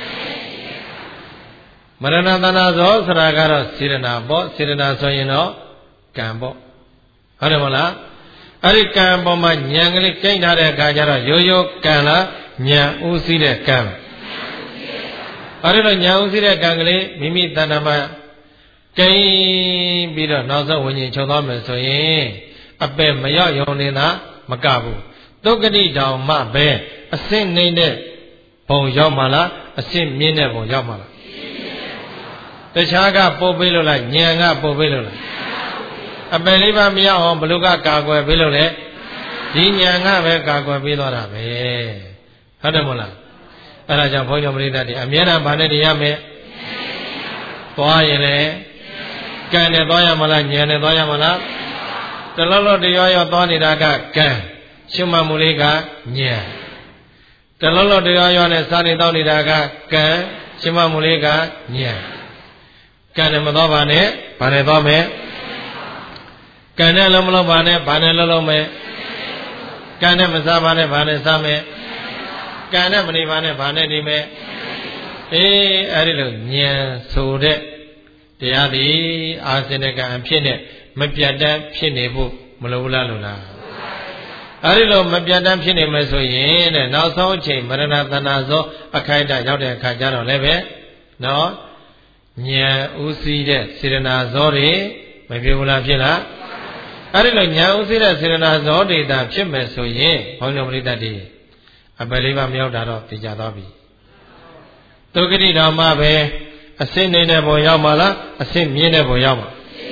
မရဏတဏဇောဆိုတာကတော့စေရနာပေါ့စေရနာဆိုရင်တော့ကံပေါ့ဟုတ်တယ်မဟုတ်လားအဲ့ဒီကံပေါ်မှာဉာဏ်ကလေးကိန်းထားတဲ့အခါကျတော့ရိုးရိုးကံလားဉာဏ်ဥသိတဲ့ကံအဲ့ဒီတော့ဉာဏ်ဥသိတဲ့ကံကလေးမိမိတဏ္ဍာမှာကိန်းပြီးတော့နောက်ဆုံးဝิญဉ်ချုပ်သွားမယ်ဆိုရင်အပယ်မရောက်ရုံနေတာမကဘူးသုက္ကတိတောင်မှပဲအစင့်နေတဲ့ဘုံရောက်မှလားအစင့်မြင့်တဲ့ဘုံရောက်မှလားတခြားကပို့ပေးလို့လားဉာဏ်ကပို့ပေးလို့လားအပယ်လေးပါမရအောင်ဘလူကကာကွယ်ပေးလို့လေဒီဉာဏ်ကပဲကာကွယ်ပေးသွားတာပဲဟုတ်တယ်မို့လားအဲဒါကြောင့်ဘုန်းကြီးတို့ပရိသတ်တွေအမြဲတမ်းဗာနဲ့နေရမယ်သွားရင်လေကံနဲ့သွားရမလားဉာဏ်နဲ့သွားရမလားတလောလောတရားရောသွားနေတာကကံရှုမှတ်မှုလေးကဉာဏ်တလောလောတရားရောနဲ့စာနေတောင်းနေတာကကံရှုမှတ်မှုလေးကဉာဏ်ကံနဲ့မသွားပါနဲ့ဗာနဲ့သွားမယ်ကံနဲ့လုံးမလုံးပါနဲ့ဗာနဲ့လုံးလုံးမယ်ကံနဲ့မစားပါနဲ့ဗာနဲ့စားမယ်ကံနဲ့မနေပါနဲ့ဗာနဲ့နေမယ်အေးအဲ့ဒီလိုဉာဏ်ဆိုတဲ့တရားသည်အာစနကံဖြစ်နဲ့မပြတ်တမ်းဖြစ်နေဖို့မလိုဘူးလားလို့လားအဲ့ဒီလိုမပြတ်တမ်းဖြစ်နေမယ်ဆိုရင်တဲ့နောက်ဆုံးအချိန်မရဏတဏ္ဍဇောအခိုက်အတန့်ရောက်တဲ့အခါကျတော့လည်းပဲနော်ဉာဏ်ဥသိတဲ့စေရနာဇောတွေမဖြစ်ဘူးလားဖြစ်လားအဲ့ဒီလိုဉာဏ်ဥသိတဲ့စေရနာဇောဒေတာဖြစ်မယ်ဆိုရင်ဘုန်းတော်ပရိသတ်တွေအပယ်လေးပါမရောက်တာတော့သိကြသွားပြီသုက္ကတိတော်မှပဲအစင်းနေတဲ့ဘုံရောက်မှာလားအစင်းမြင်းတဲ့ဘုံရောက်မှာ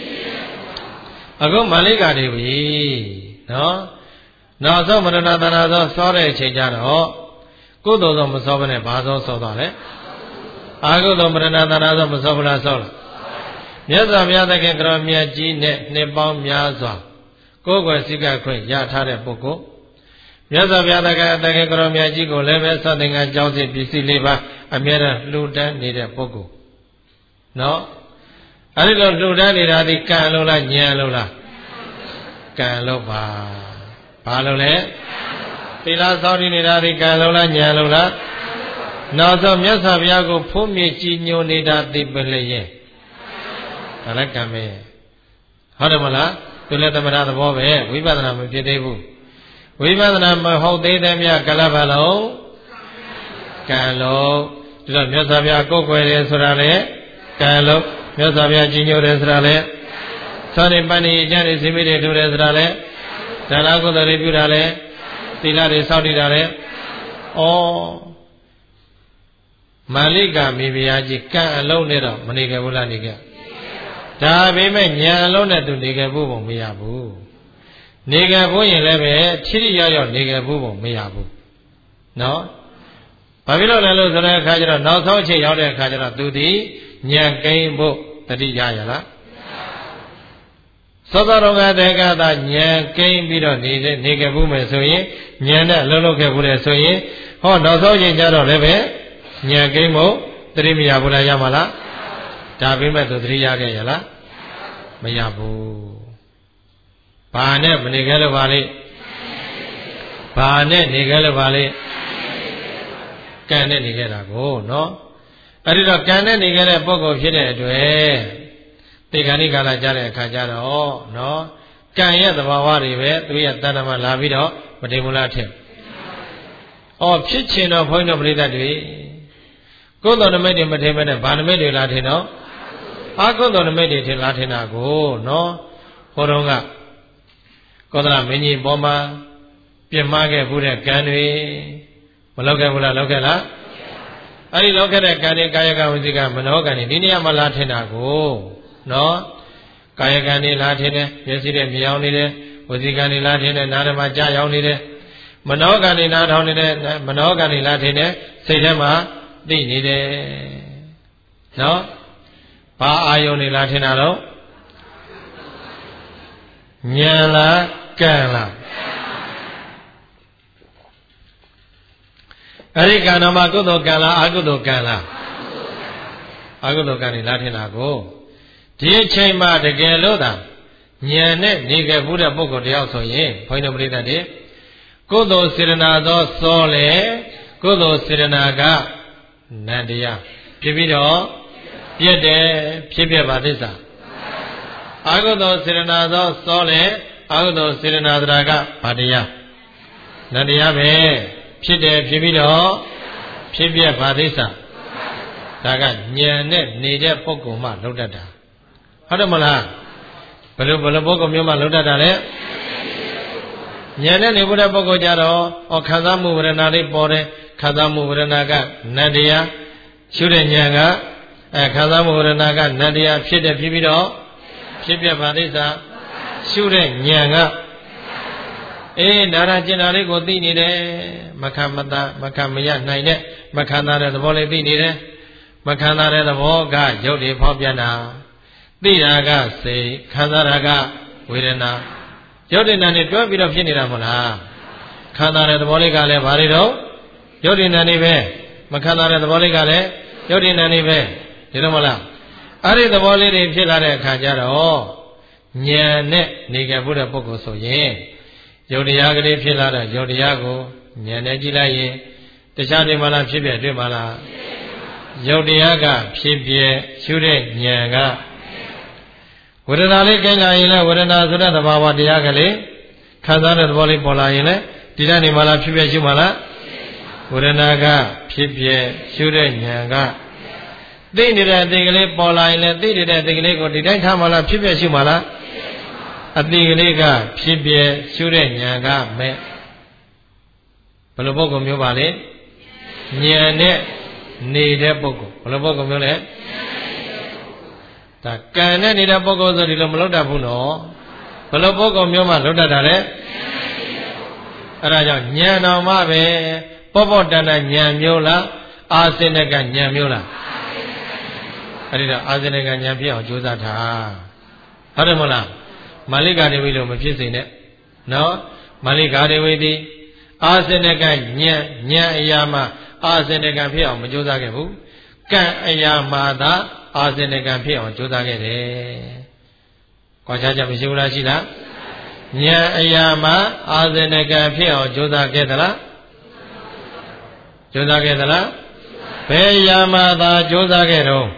အခုမလိကာတွေပြီနော်နောက်ဆုံးမရဏတဏ္ဍာသောစောတဲ့အချိန်ကျတော့ကုသိုလ်သောမစောဘဲနဲ့ဘာသောစောသွားလဲအာကုသိုလ်မရဏတဏ္ဍာသောမစောဘူးလားစောလားမြတ်စွာဘုရားသခင်ကတော်မြတ်ကြီးနဲ့နှစ်ပေါင်းများစွာကိုယ်ွယ်စည်းကပ်ခွင့်ရထားတဲ့ပုဂ္ဂိုလ်မြတ်စွာဘုရားသခင်သခင်ကတော်မြတ်ကြီးကိုလည်းပဲသတ္တငါကြောင်းစီပစ္စည်းလေးပါအမြဲတမ်းလှူဒန်းနေတဲ့ပုဂ္ဂိုလ်နော်အဲဒီလိုလှူဒန်းနေတာဒီကံလို့လားဉာဏ်လို့လားကံလို့ပါဘာလို့လဲသီလစောင့်တည်နေတာဒီကံလို့လားဉာဏ်လို့လားနောက်ဆုံးမြတ်စွာဘုရားကိုဖုံးမြကြည်ညိုနေတာသိပလျင်ဒါလည်းကံပဲဟုတ်တယ်မလားသူလည်းသမထသဘောပဲဝိပဿနာမဖြစ်သေးဘူးဝိပဿနာမဟုတ်သေးတဲ့မြတ်ကလပ်ပါလုံးကံလို့ဒီတော့မြတ်စွာဘုရားကိုယ်ွယ်တယ်ဆိုတာလေကံလို့မြတ်စွာဘုရားကြီးညိုတယ်ဆိုတာလေသောနေပဏ္ဏိကျမ်းတွေစီမိတွေထူတယ်ဆိုတာလေဒါနကုသိုလ်တွေပြုတာလေသီလတွေစောင့်တည်တာလေဩမာလိကမိဖုရားကြီးကံအလုံးနဲ့တော့မနေခဲ့ဘူးလားနေခဲ့ဒါပေမဲ့ဉာဏ်အလုံးနဲ့သူနေခဲ့ဖို့ပုံမရဘူးနေခဲ့ဖို့ရင်လည်းပဲထိထိရောက်ရောက်နေခဲ့ဖို့ပုံမရဘူးနော်ဘာဖြစ်လို့လဲလို့ဆိုတဲ့အခါကျတော့နောက်ဆုံးအချိန်ရောက်တဲ့အခါကျတော့သူဒီဉာဏ်ကိန်းဖို့တတိယရလားသောသောတော်ကတည်းကသာဉာဏ်ကိန်းပြီးတော့နေနေခဲ့ဖို့မယ်ဆိုရင်ဉာဏ်နဲ့အလုံးလုံးခဲ့ဖို့လေဆိုရင်ဟောနောက်ဆုံးအချိန်ကျတော့လည်းပဲဉာဏ်ကိန်းဖို့တတိမရဘူးလားရမှာလားဒါပေမဲ့သူတတိယခဲ့ရလားမရဘူးဘာနဲ့မနေခဲ့လို့ပါလေဘာနဲ့နေခဲ့လို့ပါလေကံနဲ့နေခဲ့တာကိုနော်အဲ့ဒီတော့ကံနဲ့နေခဲ့တဲ့ပုဂ္ဂိုလ်ဖြစ်တဲ့အတွက်တေခဏိကာလကြားတဲ့အခါကျတော့နော်ကံရဲ့သဘာဝတွေပဲသူရဲ့တဏ္ဍမှာလာပြီးတော့မတင်ဘူးလားထင်ဩဖြစ်ချင်တော့ဘုန်းကြီးတို့ပြိဿတွေကိုယ်တော်နမိတ်တွေမထင်မဲနဲ့ဗာနမိတ်တွေလားထင်တော့အာကုသိုလ်နမိတ်တွေထင်လားထင်တာကိုနော်ဟိုတုန်းကကောသလမင်းကြီးပေါ်မှာပြင်မခဲ့ဘူးတဲ့ကံတွေမလောက်ခဲ့ဘူးလားလောက်ခဲ့လားအဲ့ဒီလောက်ခဲ့တဲ့ကံတွေကာယကဝစီကမနောကံတွေဒီနေရာမှာလားထင်တာကိုနော်ကာယကံတွေလားထင်တယ်မျက်စိနဲ့မြင်အောင်နေတယ်ဝစီကံတွေလားထင်တယ်နားထဲမှာကြားရောက်နေတယ်မနောကံတွေနားထောင်နေတယ်မနောကံတွေလားထင်တယ်စိတ်ထဲမှာသိနေတယ်နော်ဘာအာယုန်တွေလားထင်တာတော့ဉာဏ်လားကံလားအဲ့ဒီကံတော်မှာကုသိုလ်ကံလားအကုသိုလ်ကံလားအကုသိုလ်ကံတွေလားထင်တာကိုဒီအချိန်မှာတကယ်လို့သာဉာဏ်နဲ့နေခဲ့ဘူးတဲ့ပုဂ္ဂိုလ်တယောက်ဆိုရင်ဘုန်းကြီးတို့ပြိဿတွေကုသိုလ်စေတနာသောစောလေကုသိုလ်စေတနာကနန္တရားဖြစ်ပြီးတော့ပြည့်တယ်ဖြစ်ပြပါသစ္စာအာဟုသောစေရနာသောစောလေအာဟုသောစေရနာတရာကဘာတရားနန္တရားပဲဖြစ်တယ်ဖြစ်ပြီးတော့ဖြစ်ပြပါသစ္စာဒါကဉာဏ်နဲ့နေတဲ့ပုဂ္ဂိုလ်မှလောက်တတ်တာဟုတ်တယ်မလားဘယ်လိုဘယ်လိုပုဂ္ဂိုလ်မျိုးမှလောက်တတ်တာလဲဉာဏ်နဲ့နေဖို့တဲ့ပုဂ္ဂိုလ်ကြတော့ဩခံစားမှုဝေဒနာလေးပေါ်တယ်ခံစားမှုဝေဒနာကနန္တရားရှုတဲ့ဉာဏ်ကအဲခံစားမှုဝေဒနာကနန္တရားဖြစ်တယ်ဖြစ်ပြီးတော့ဖြစ်ပြပါလိမ့်စာရှုတဲ့ဉာဏ်ကအေးနာရကျင်တာလေးကိုသိနေတယ်မခံမသာမခံမရနိုင်တဲ့မခံသာတဲ့သဘောလေးသိနေတယ်မခံသာတဲ့သဘောကရုပ်တွေဖောက်ပြန်တာသိတာကစိတ်ခံစားတာကဝေဒနာရုပ်တဏ္ဍာနဲ့တွဲပြီးတော့ဖြစ်နေတာမဟုတ်လားခံစားတဲ့သဘောလေးကလည်းဘာတွေတော့ရုပ်တဏ္ဍာနေပဲမခံစားတဲ့သဘောလေးကလည်းရုပ်တဏ္ဍာနေပဲဒီလိုမလားအဲ့ဒီသဘောလေးတွေဖြစ်လာတဲ့အခါကျတော့ဉာဏ်နဲ့နေကြဖို့တဲ့ပုဂ္ဂိုလ်ဆိုရင်ယုတ်တရားကလေးဖြစ်လာတဲ့ယုတ်တရားကိုဉာဏ်နဲ့ကြည့်လိုက်ရင်တခြားတွေမှလားဖြစ်ပြတွေ့မှလားယုတ်တရားကဖြစ်ပြရှုတဲ့ဉာဏ်ကဝေဒနာလေးကိန်းလာရင်လည်းဝေဒနာဆိုတဲ့သဘာဝတရားကလေးခံစားတဲ့သဘောလေးပေါ်လာရင်လည်းဒီတိုင်းနေမှလားဖြစ်ပြရှုမှလားဝေဒနာကဖြစ်ပြရှုတဲ့ဉာဏ်ကသိနေတဲ့အသိကလေးပေါ်လာရင်လည်းသိနေတဲ့အသိကလေးကိုဒီတိုင်းထားမှလားဖြစ်ပြရှုမှလားအသိကလေးကဖြစ်ပြရှုတဲ့ဉာဏ်ကမဲ့ဘယ်လိုပုဂ္ဂိုလ်မျိုးပါလဲဉာဏ်နဲ့နေတဲ့ပုဂ္ဂိုလ်ဘယ်လိုပုဂ္ဂိုလ်မျိုးလဲဒါကံနဲ့နေတဲ့ပုဂ္ဂိုလ်ဆိုဒီလိုမလုပ်တတ်ဘူးနော်ဘယ်လိုပုဂ္ဂိုလ်မျိုးမှလုပ်တတ်တာလဲအဲ့ဒါကြောင့်ဉာဏ်တော်မှပဲပေါ့ပေါ့တန်တန်ဉာဏ်မျိုးလားအာစင်ကဉာဏ်မျိုးလားအဲ့ဒီတော့အာဇနကဉာဏ်ဖြစ်အောင်ကြိုးစားထားဟုတ်တယ်မဟုတ်လားမာလိကာဒေဝိလို့မဖြစ်စေနဲ့နော်မာလိကာဒေဝိသည်အာဇနကဉာဏ်ဉာဏ်အရာမှာအာဇနကဖြစ်အောင်မကြိုးစားခဲ့ဘူးကံအရာမှာသာအာဇနကဖြစ်အောင်ကြိုးစားခဲ့တယ်။ကြွားချကြမရှိဘူးလားရှိလားဉာဏ်အရာမှာအာဇနကဖြစ်အောင်ကြိုးစားခဲ့သလားကြိုးစားခဲ့သလားဘယ်အရာမှာသာကြိုးစားခဲ့တော့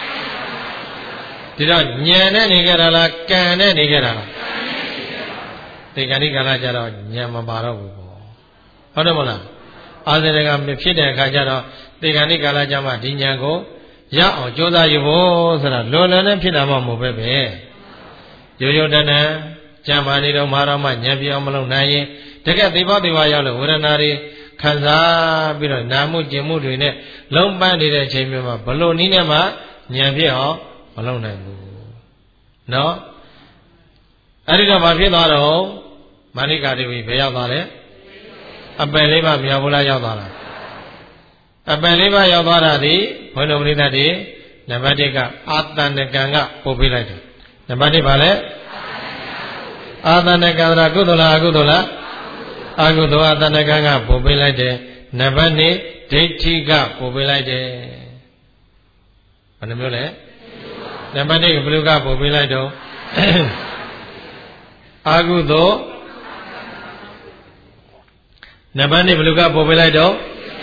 ဒီတော့ဉာဏ်နဲ့နေကြတာလားကံနဲ့နေကြတာလားဒီကဏိကာလကျတော့ဉာဏ်မပါတော့ဘူးပေါ့ဟုတ်တယ်မဟုတ်လားအာဇနကမဖြစ်တဲ့အခါကျတော့ဒီကဏိကာလကျမှဒီဉာဏ်ကိုရအောင်ကြိုးစားရဖို့ဆိုတာလွန်လွန်နဲ့ဖြစ်တာမှမဟုတ်ပဲပဲရိုးရိုးတန်းတန်းကြံပါနေတော့မှာတော့မှဉာဏ်ပြောင်းမလုပ်နိုင်ရင်တကယ်သေဘောသေဘောရောက်လို့ဝေဒနာတွေခံစားပြီးတော့နာမှုကျင်မှုတွေနဲ့လုံးပန်းနေတဲ့အချိန်မျိုးမှာဘလို့နည်းနဲ့မှဉာဏ်ဖြစ်အောင်မလုပ်နိုင်ဘူးနော်အဲ့ဒီတော့ဘာဖြစ်သွားတော့မာနိကာဒေဝီဘယ်ရောက်သွားလဲအပယ်လေးပါမြောက်ဘူးလားရောက်သွားလားအပယ်လေးပါရောက်သွားတာဒီဘုန်းတော်ပရိသတ်တွေနံပါတ်၁ကအာတဏကံကပို့ပေးလိုက်တယ်နံပါတ်၂ပါလဲအာတဏကံကကုသိုလ်လားအကုသိုလ်လားအကုသိုလ်အာတဏကံကပို့ပေးလိုက်တယ်နံပါတ်၂ဒိဋ္ဌိကပို့ပေးလိုက်တယ်ဘယ်နှမျိုးလဲနံပါတ်၁ကဘယ်လိုကပို့ပေးလိုက်တော့အကုသိုလ်နံပါတ်၂ဘယ်လိုကပို့ပေးလိုက်တော့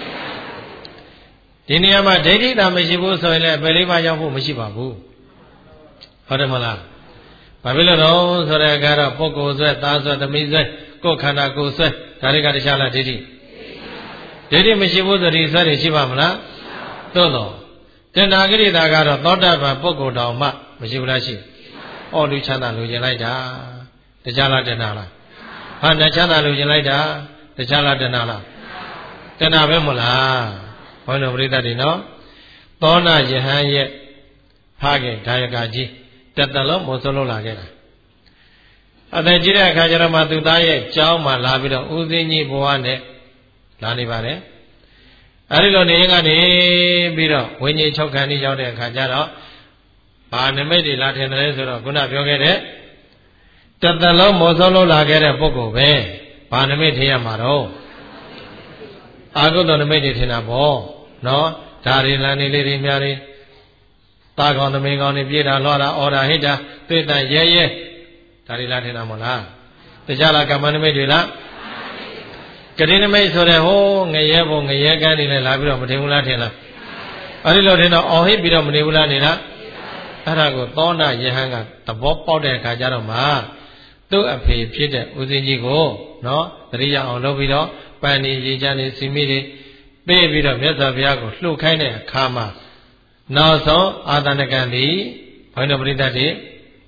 ဒီနေရာမှာဒိဋ္ဌိသာမရှိဘူးဆိုရင်လည်းအပယ်လေးပါးရောက်ဖို့မရှိပါဘူးဟုတ်တယ်မလားဘာဖြစ်လို့တော့ဆိုတဲ့အခါတော့ပုဂ္ဂိုလ်ဆွဲသားဆွဲသမီးဆွဲကိုယ်ခန္ဓာကိုယ်ဆွဲဒါတွေကတခြားလားဒိဋ္ဌိဒိဋ္ဌိမရှိဘူးဆိုဒီဆွဲတွေရှိပါမလားသို့တော့တဏှာကိရိတာကတော့သောတာပန်ပုဂ္ဂိုလ်တော်မှမရှိဘူးလားရှိဩလူချမ်းသာလိုချင်လိုက်တာတခြားလားတဏှာလားဟာနှချမ်းသာလိုချင်လိုက်တာတခြားလားတဏှာလားတဏှာပဲမလားဘုန်းတော်ပရိသတ်တွေနော်သောနာယဟန်ရဲ့ဖခင်ဒါယကကြီးတတလုံးမဆုံးလို့လာခဲ့တာအသက်ကြီးတဲ့အခါကျတော့မှသူသားရဲ့ကျောင်းမှာလာပြီးတော့ဦးသိန်းကြီးဘဝနဲ့လာနေပါတယ်အဲဒီလိုနေရင်ကနေပြီးတော့ဝိညာဉ်၆ခန္တီရောက်တဲ့အခါကျတော့ဘာနမိတ်တွေလာထင်တယ်ဆိုတော့ခုနပြောခဲ့တဲ့တတလုံးမဆုံးလို့လာခဲ့တဲ့ပုဂ္ဂိုလ်ပဲဘာနမိတ်ထင်ရမှာတော့အာဟုသောနမိတ်တွေထင်တာပေါ့နော်ဒါတွေလမ်းနေလေးတွေများတွေတာကောင်သမင်ကောင်တွေပြေးတာလွှားတာအော်တာဟိတာသိတဲ့ရဲရဲဒါတွေလားထင်တာမဟုတ်လားတခြားလားကမ္မနမိတ်တွေလားကတိနမိတ်ဆိုတဲ့ဟိုးငရဲဘုံငရဲကန်းနေလဲလာပြီးတော့မထင်ဘူးလားထင်လားအဲ့ဒီလိုထင်တော့အော်ဟိပြီးတော့မနေဘူးလားနေလားအဲ့ဒါကိုသောနာယဟန်ကသဘောပေါက်တဲ့အခါကျတော့မှသူ့အဖေဖြစ်တဲ့ဦးစင်းကြီးကိုနော်တတိယအောင်လုပ်ပြီးတော့ပန်နေရေချမ်းနေစီမိတွေပေးပြီးတော့မြတ်စွာဘုရားကိုလှုပ်ခိုင်းတဲ့အခါမှာနောက်ဆုံးအာတဏကံသည်ဘုန်းတော်ပရိသတ်တွေ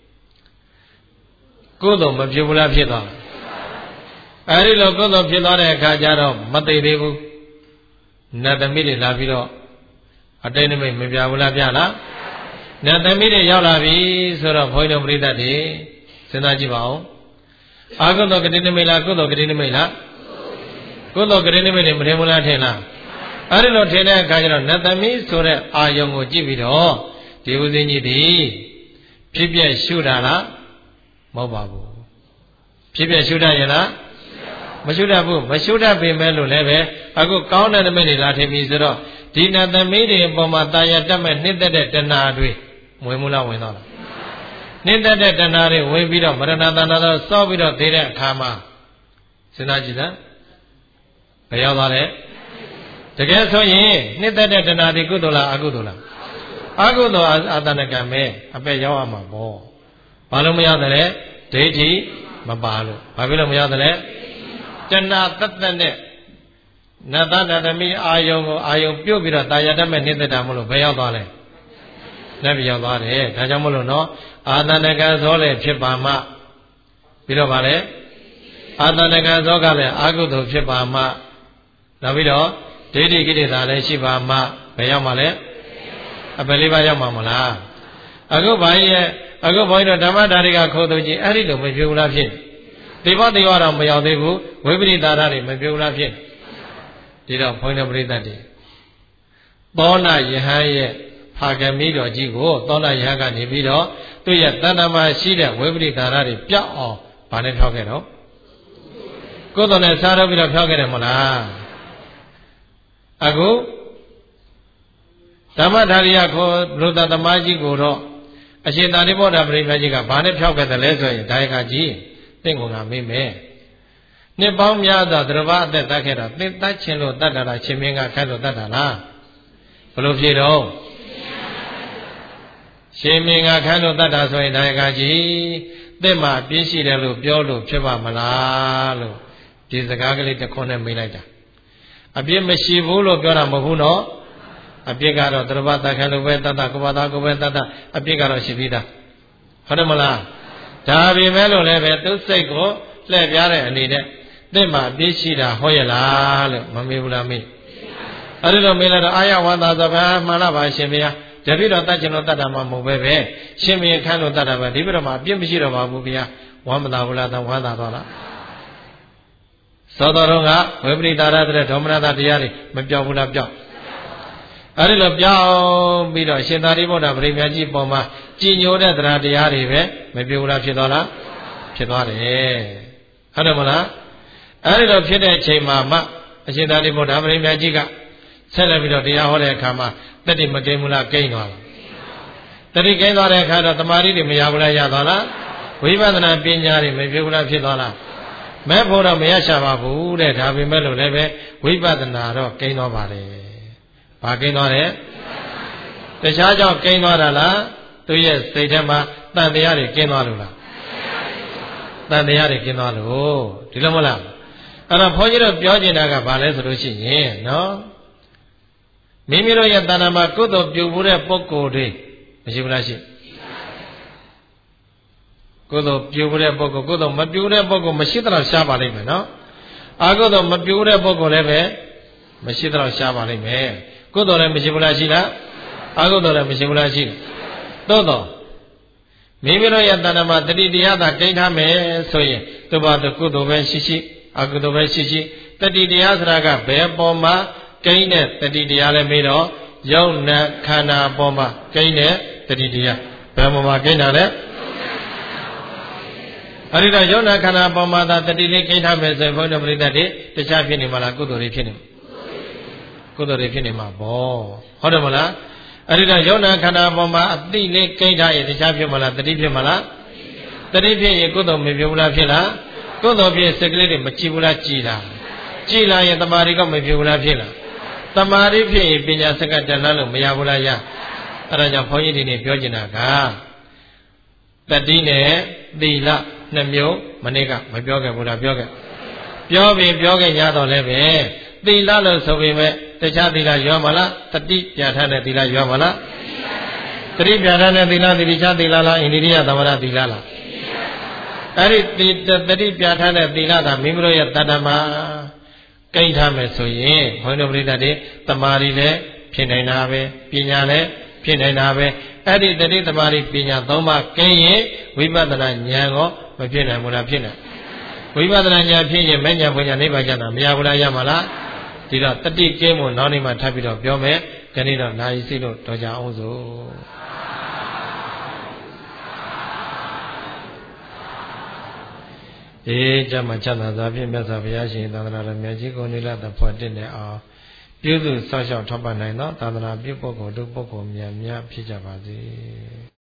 ကိုယ်တော်မဖြစ်ဘူးလားဖြစ်သွားအဲဒီလိုကိုယ်တော်ဖြစ်သွားတဲ့အခါကျတော့မသိသေးဘူးနတ်သမီးတွေလာပြီးတော့အတိတ်နမိတ်မပြဘူးလားပြလားနတ်သမီးတွေရောက်လာပြီဆိုတော့ဘုန်းတော်ပရိသတ်တွေစဉ်းစားကြည့်ပါဦးအာကုသိုလ်ကတိနမိတ်လားကုသိုလ်ကတိနမိတ်လားကုသိုလ်ကတိနမိတ်တွေမထင်ဘူးလားထင်လားအဲဒီလိုထင်တဲ့အခါကျတော့နတ်သမီးဆိုတဲ့အာယုံကိုကြည့်ပြီးတော့ဒီဦးစင်းကြီးဒီဖြစ်ပြရှုတာလားမဟုတ်ပါဘူးဖြစ်ပြရှုတတ်ရင်လားမရှုတတ်ဘူးမရှုတတ်ပေမဲ့လို့လည်းပဲအခုကောင်းတဲ့နမိတ်တွေလာထင်ပြီဆိုတော့ဒီနတ်သမီးတွေအပေါ်မှာတာယာတက်မဲ့နှစ်သက်တဲ့တဏှာတွေဝင်မှုလားဝင်တော့လားနှစ်သက်တဲ့တဏှာတွေဝင်ပြီးတော့မရဏတဏှာတော့စောပြီးတော့သေးတဲ့အခါမှာစဉ်းစားကြည့်လားဘယ်ရောက်သွားလဲတကယ်ဆိုရင်နှစ်သက်တဲ့တဏှာတွေကုသိုလ်လားအကုသိုလ်လားအကုသိုလ်အာတဏကံပဲအပက်ရောက်ရမှာပေါ့ဘာလို့မရတယ်လဲဒိဋ္ဌိမပါလို့ဘာဖြစ်လို့မရတယ်လဲတဏှာတသက်နဲ့နတ္တနတမိအာယုံကိုအာယုံပြုတ်ပြီးတော့တာယာတတ်မဲ့နှစ်သက်တာမလို့ဘယ်ရောက်သွားလဲလက်ပြရောက်သွားတယ်ဒါကြောင့်မလို့နော်အာတဏကံဇောလည်းဖြစ်ပါမှပြီးတော့ဗာလဲအာတဏကံဇောကလည်းအကုသိုလ်ဖြစ်ပါမှနောက်ပြီးတော့ဒိဋ္ဌိကိလေသာလည်းရှိပါမှဘယ်ရောက်မှလဲအပယ်လေးပါးရောက်မှာမလားအခုဘိုင်းရဲ့အခုဘိုင်းတော့ဓမ္မဓာရိကခိုးသူကြီးအဲ့ဒီလိုမပြောဘူးလားဖြစ်ဒီဘောတေဝတော့မရောက်သေးဘူးဝိပရိသတာတွေမပြောဘူးလားဖြစ်ဒီတော့ဘိုင်းတော်ပရိသတ်တွေသောနာယဟန်ရဲ့ဖဟာကမီတော်ကြီးကိုသောတာယဟကနေပြီးတော့သူ့ရဲ့တဏ္ဍာမှာရှိတဲ့ဝိပရိဒါရတွေပြောက်အောင်ဗာနဲ့ဖြောက်ခဲ့တော့ကုသိုလ်နဲ့စားတော့ပြီးတော့ဖြောက်ခဲ့တယ်မလားအခုဓမ္မဓာရိယကိုဘုဒ္ဓသမားကြီးကိုတော့အရှင်သာရိပုတ္တရာပရိမကြီးကဗာနဲ့ဖြောက်ခဲ့တယ်လဲဆိုရင်ဒါယကကြီးတင့်ကုန်ကမေးမယ်နှစ်ပေါင်းများစွာသရဝအသက်တတ်ခဲ့တာသင်တတ်ခြင်းလို့တတ်တာလားရှင်မင်းကခက်လို့တတ်တာလားဘယ်လိုဖြေတော့ရှင်မင်းကခက်လို့တတ်တာဆိုရင်ဒါယကကြီးသင်မှာပြည့်ရှိတယ်လို့ပြောလို့ဖြစ်ပါမလားလို့ဒီစကားကလေးတစ်ခွန်းနဲ့မေးလိုက်တာအပြစ်မရှိဘူးလို့ပြောတာမဟုတ်ဘူးနော်အပြစ်ကတော့သရဝတတ်ခဲ့လို့ပဲတတ်တာကိုပါသားကိုပဲတတ်တာအပြစ်ကတော့ရှိပြီးသားဟုတ်တယ်မလားဒါပေမဲ့လို့လည်းပဲသူစိတ်ကိုလှည့်ပြားတဲ့အနေနဲ့သင်မှာပြည့်ရှိတာဟောရလားလို့မမေးဘူးလားမေးအဲ့ဒီလိုမေးလိုက်တော့အာရဝန္တာသဘာမှန်လားပါရှင်ဗျာတပည့်တော်တတ်ချင်လို့တတ်တာမှမဟုတ်ပဲပဲရှင်မင်းခန်းလို့တတ်တာပဲဒီပြတော့မှအပြစ်မရှိတော့ပါဘူးဗျာဝမ်းမသာဘူးလားတော့ဝမ်းသာတော့လားသောတော်တော်ကဝိပရိဒါရတဲ့ဒေါမနတာတရားတွေမပြောက်ဘူးလားပြောက်အဲ့ဒီလိုပြောင်းပြီးတော့ရှင်သာရိပုတ္တရာပရိမြတ်ကြီးပေါ်မှာကြည်ညိုတဲ့တရားတရားတွေပဲမပြောဘူးလားဖြစ်သွားလားဖြစ်သွားတယ်ဟုတ်တယ်မလားအဲ့ဒီလိုဖြစ်တဲ့အချိန်မှာမှအရှင်သာရိပုတ္တရာပရိမြတ်ကြီးကဆက်လက်ပြီးတော့တရားဟောတဲ့အခါမှာတတိမကိန်းဘူးလားကိန်းသွားလားတတိကိန်းသွားတဲ့အခါတော့တမာရီတွေမရဘူးလားရသွားလားဝိပဿနာပညာတွေမဖြစ်ဘူးလားဖြစ်သွားလားမဲ့ဖို့တော့မရရှာပါဘူးတဲ့ဒါပေမဲ့လို့လည်းပဲဝိပဿနာတော့ကိန်းသွားပါတယ်ဘာကိန်းသွားတယ်တခြားကြောင့်ကိန်းသွားတာလားသူရဲ့စိတ်ထဲမှာတန်တရားတွေကိန်းသွားလို့လားတန်တရားတွေကိန်းသွားလို့ဒီလိုမလားအဲ့တော့ဘုန်းကြီးတို့ပြောချင်တာကဘာလဲဆိုလို့ရှိရင်နော်မိမိတို့ရဲ့တဏ္ဍာမှာကုသိုလ်ပြုမှုတဲ့ပုဂ္ဂိုလ်တွေမရှိဘူးလားရှိကုသိုလ်ပြုမှုတဲ့ပုဂ္ဂိုလ်ကုသိုလ်မပြုတဲ့ပုဂ္ဂိုလ်မရှိတော့ရှားပါလိမ့်မယ်နော်အကုသိုလ်မပြုတဲ့ပုဂ္ဂိုလ်လည်းပဲမရှိတော့ရှားပါလိမ့်မယ်ကုသိုလ်လည်းမရှိဘူးလားရှိလားအကုသိုလ်လည်းမရှိဘူးလားရှိသို့တော့မိမိတို့ရဲ့တဏ္ဍာမှာတတိတရားသာကိန်းထားမယ်ဆိုရင်သူ့ဘာသူကုသိုလ်ပဲရှိရှိအကုသိုလ်ပဲရှိရှိတတိတရားဆိုတာကဘယ်ပေါ်မှာကိန်းတဲ့တတိတရားလဲမေးတော့ယုံနာခန္ဓာပေါ်မှာကိန်းတဲ့တတိတရားဘယ်ပေါ်မှာကိန်းတာလဲအဲ့ဒီတော့ယုံနာခန္ဓာပေါ်မှာသာတတိလေးကိန်းထားမယ်ဆိုရင်ဘုန်းတော်ပရိသတ်တွေတခြားဖြစ်နေမှာလားကုသိုလ်တွေဖြစ်နေကုသိုလ်တွေဖြစ်နေမှာပေါ့ဟုတ်တယ်မလားအဲ့ဒီတော့ယုံနာခန္ဓာပေါ်မှာအတိလေးကိန်းထားရင်တခြားဖြစ်မှာလားတတိဖြစ်မှာလားတတိဖြစ်ရင်ကုသိုလ်မဖြစ်ဘူးလားဖြစ်လားကုသိုလ်ဖြစ်စိတ်ကလေးတွေမကြည့်ဘူးလားကြည်လားကြည်လာရင်တမာရီကမဖြစ်ဘူးလားဖြစ်လားတမာရီဖြစ်ရင်ပညာစကားတန်လှလို့မရဘူးလားရအဲ့ဒါကြောင့်ဘုန်းကြီးဒီနေ့ပြောချင်တာကတတိနဲ့သီလနှစ်မျိုးမနေ့ကမပြောခဲ့ဘူးလားပြောခဲ့ပြောပြီးပြောခဲ့ရတော့လည်းပဲသီလလို့ဆိုပေမဲ့တခြားသီလရောမလားတတိပြဋ္ဌာန်းတဲ့သီလရောမလားတတိပြဋ္ဌာန်းတဲ့သီလသီလခြားသီလလားအိန္ဒိယသမရသီလလားအဲ့ဒီတတိပြဋ္ဌာန်းတဲ့သီလကမိမိတို့ရဲ့တဏ္ဍာမှာကိန်းထားမယ်ဆိုရင်ဘုန်းတော်ပရိသတ်တွေတမာရီလည်းဖြစ်နေတာပဲပညာလည်းဖြစ်နေတာပဲအဲ့ဒီတတိတမာရီပညာသုံးပါးကိန်းရင်ဝိပဿနာဉာဏ်ကိုမဖြစ်နိုင်ဘူးလားဖြစ်နိုင်ဝိပဿနာဉာဏ်ဖြစ်ရင်မဲ့ဉာဏ်ပညာနိဗ္ဗာန်ကျတာမရဘူးလားရမှာလားဒီတော့တတိကိန်းကိုနောက်နေ့မှထပ်ပြီးတော့ပြောမယ်ခဏတော့နာယီစိတ်လို့တော်ကြအောင်စို့ေจำมาချမ်းသာစွာဖြင့်မြတ်စွာဘုရားရှင်သာသနာတော်မြတ်ကြီးကိုနိလတ်ဖို့တင့်တဲ့အောင်ပြုစုစောင့်ရှောက်ထောက်ပံ့နိုင်သောသာသနာပြုပုဂ္ဂိုလ်တို့ပုဂ္ဂိုလ်များများဖြစ်ကြပါစေ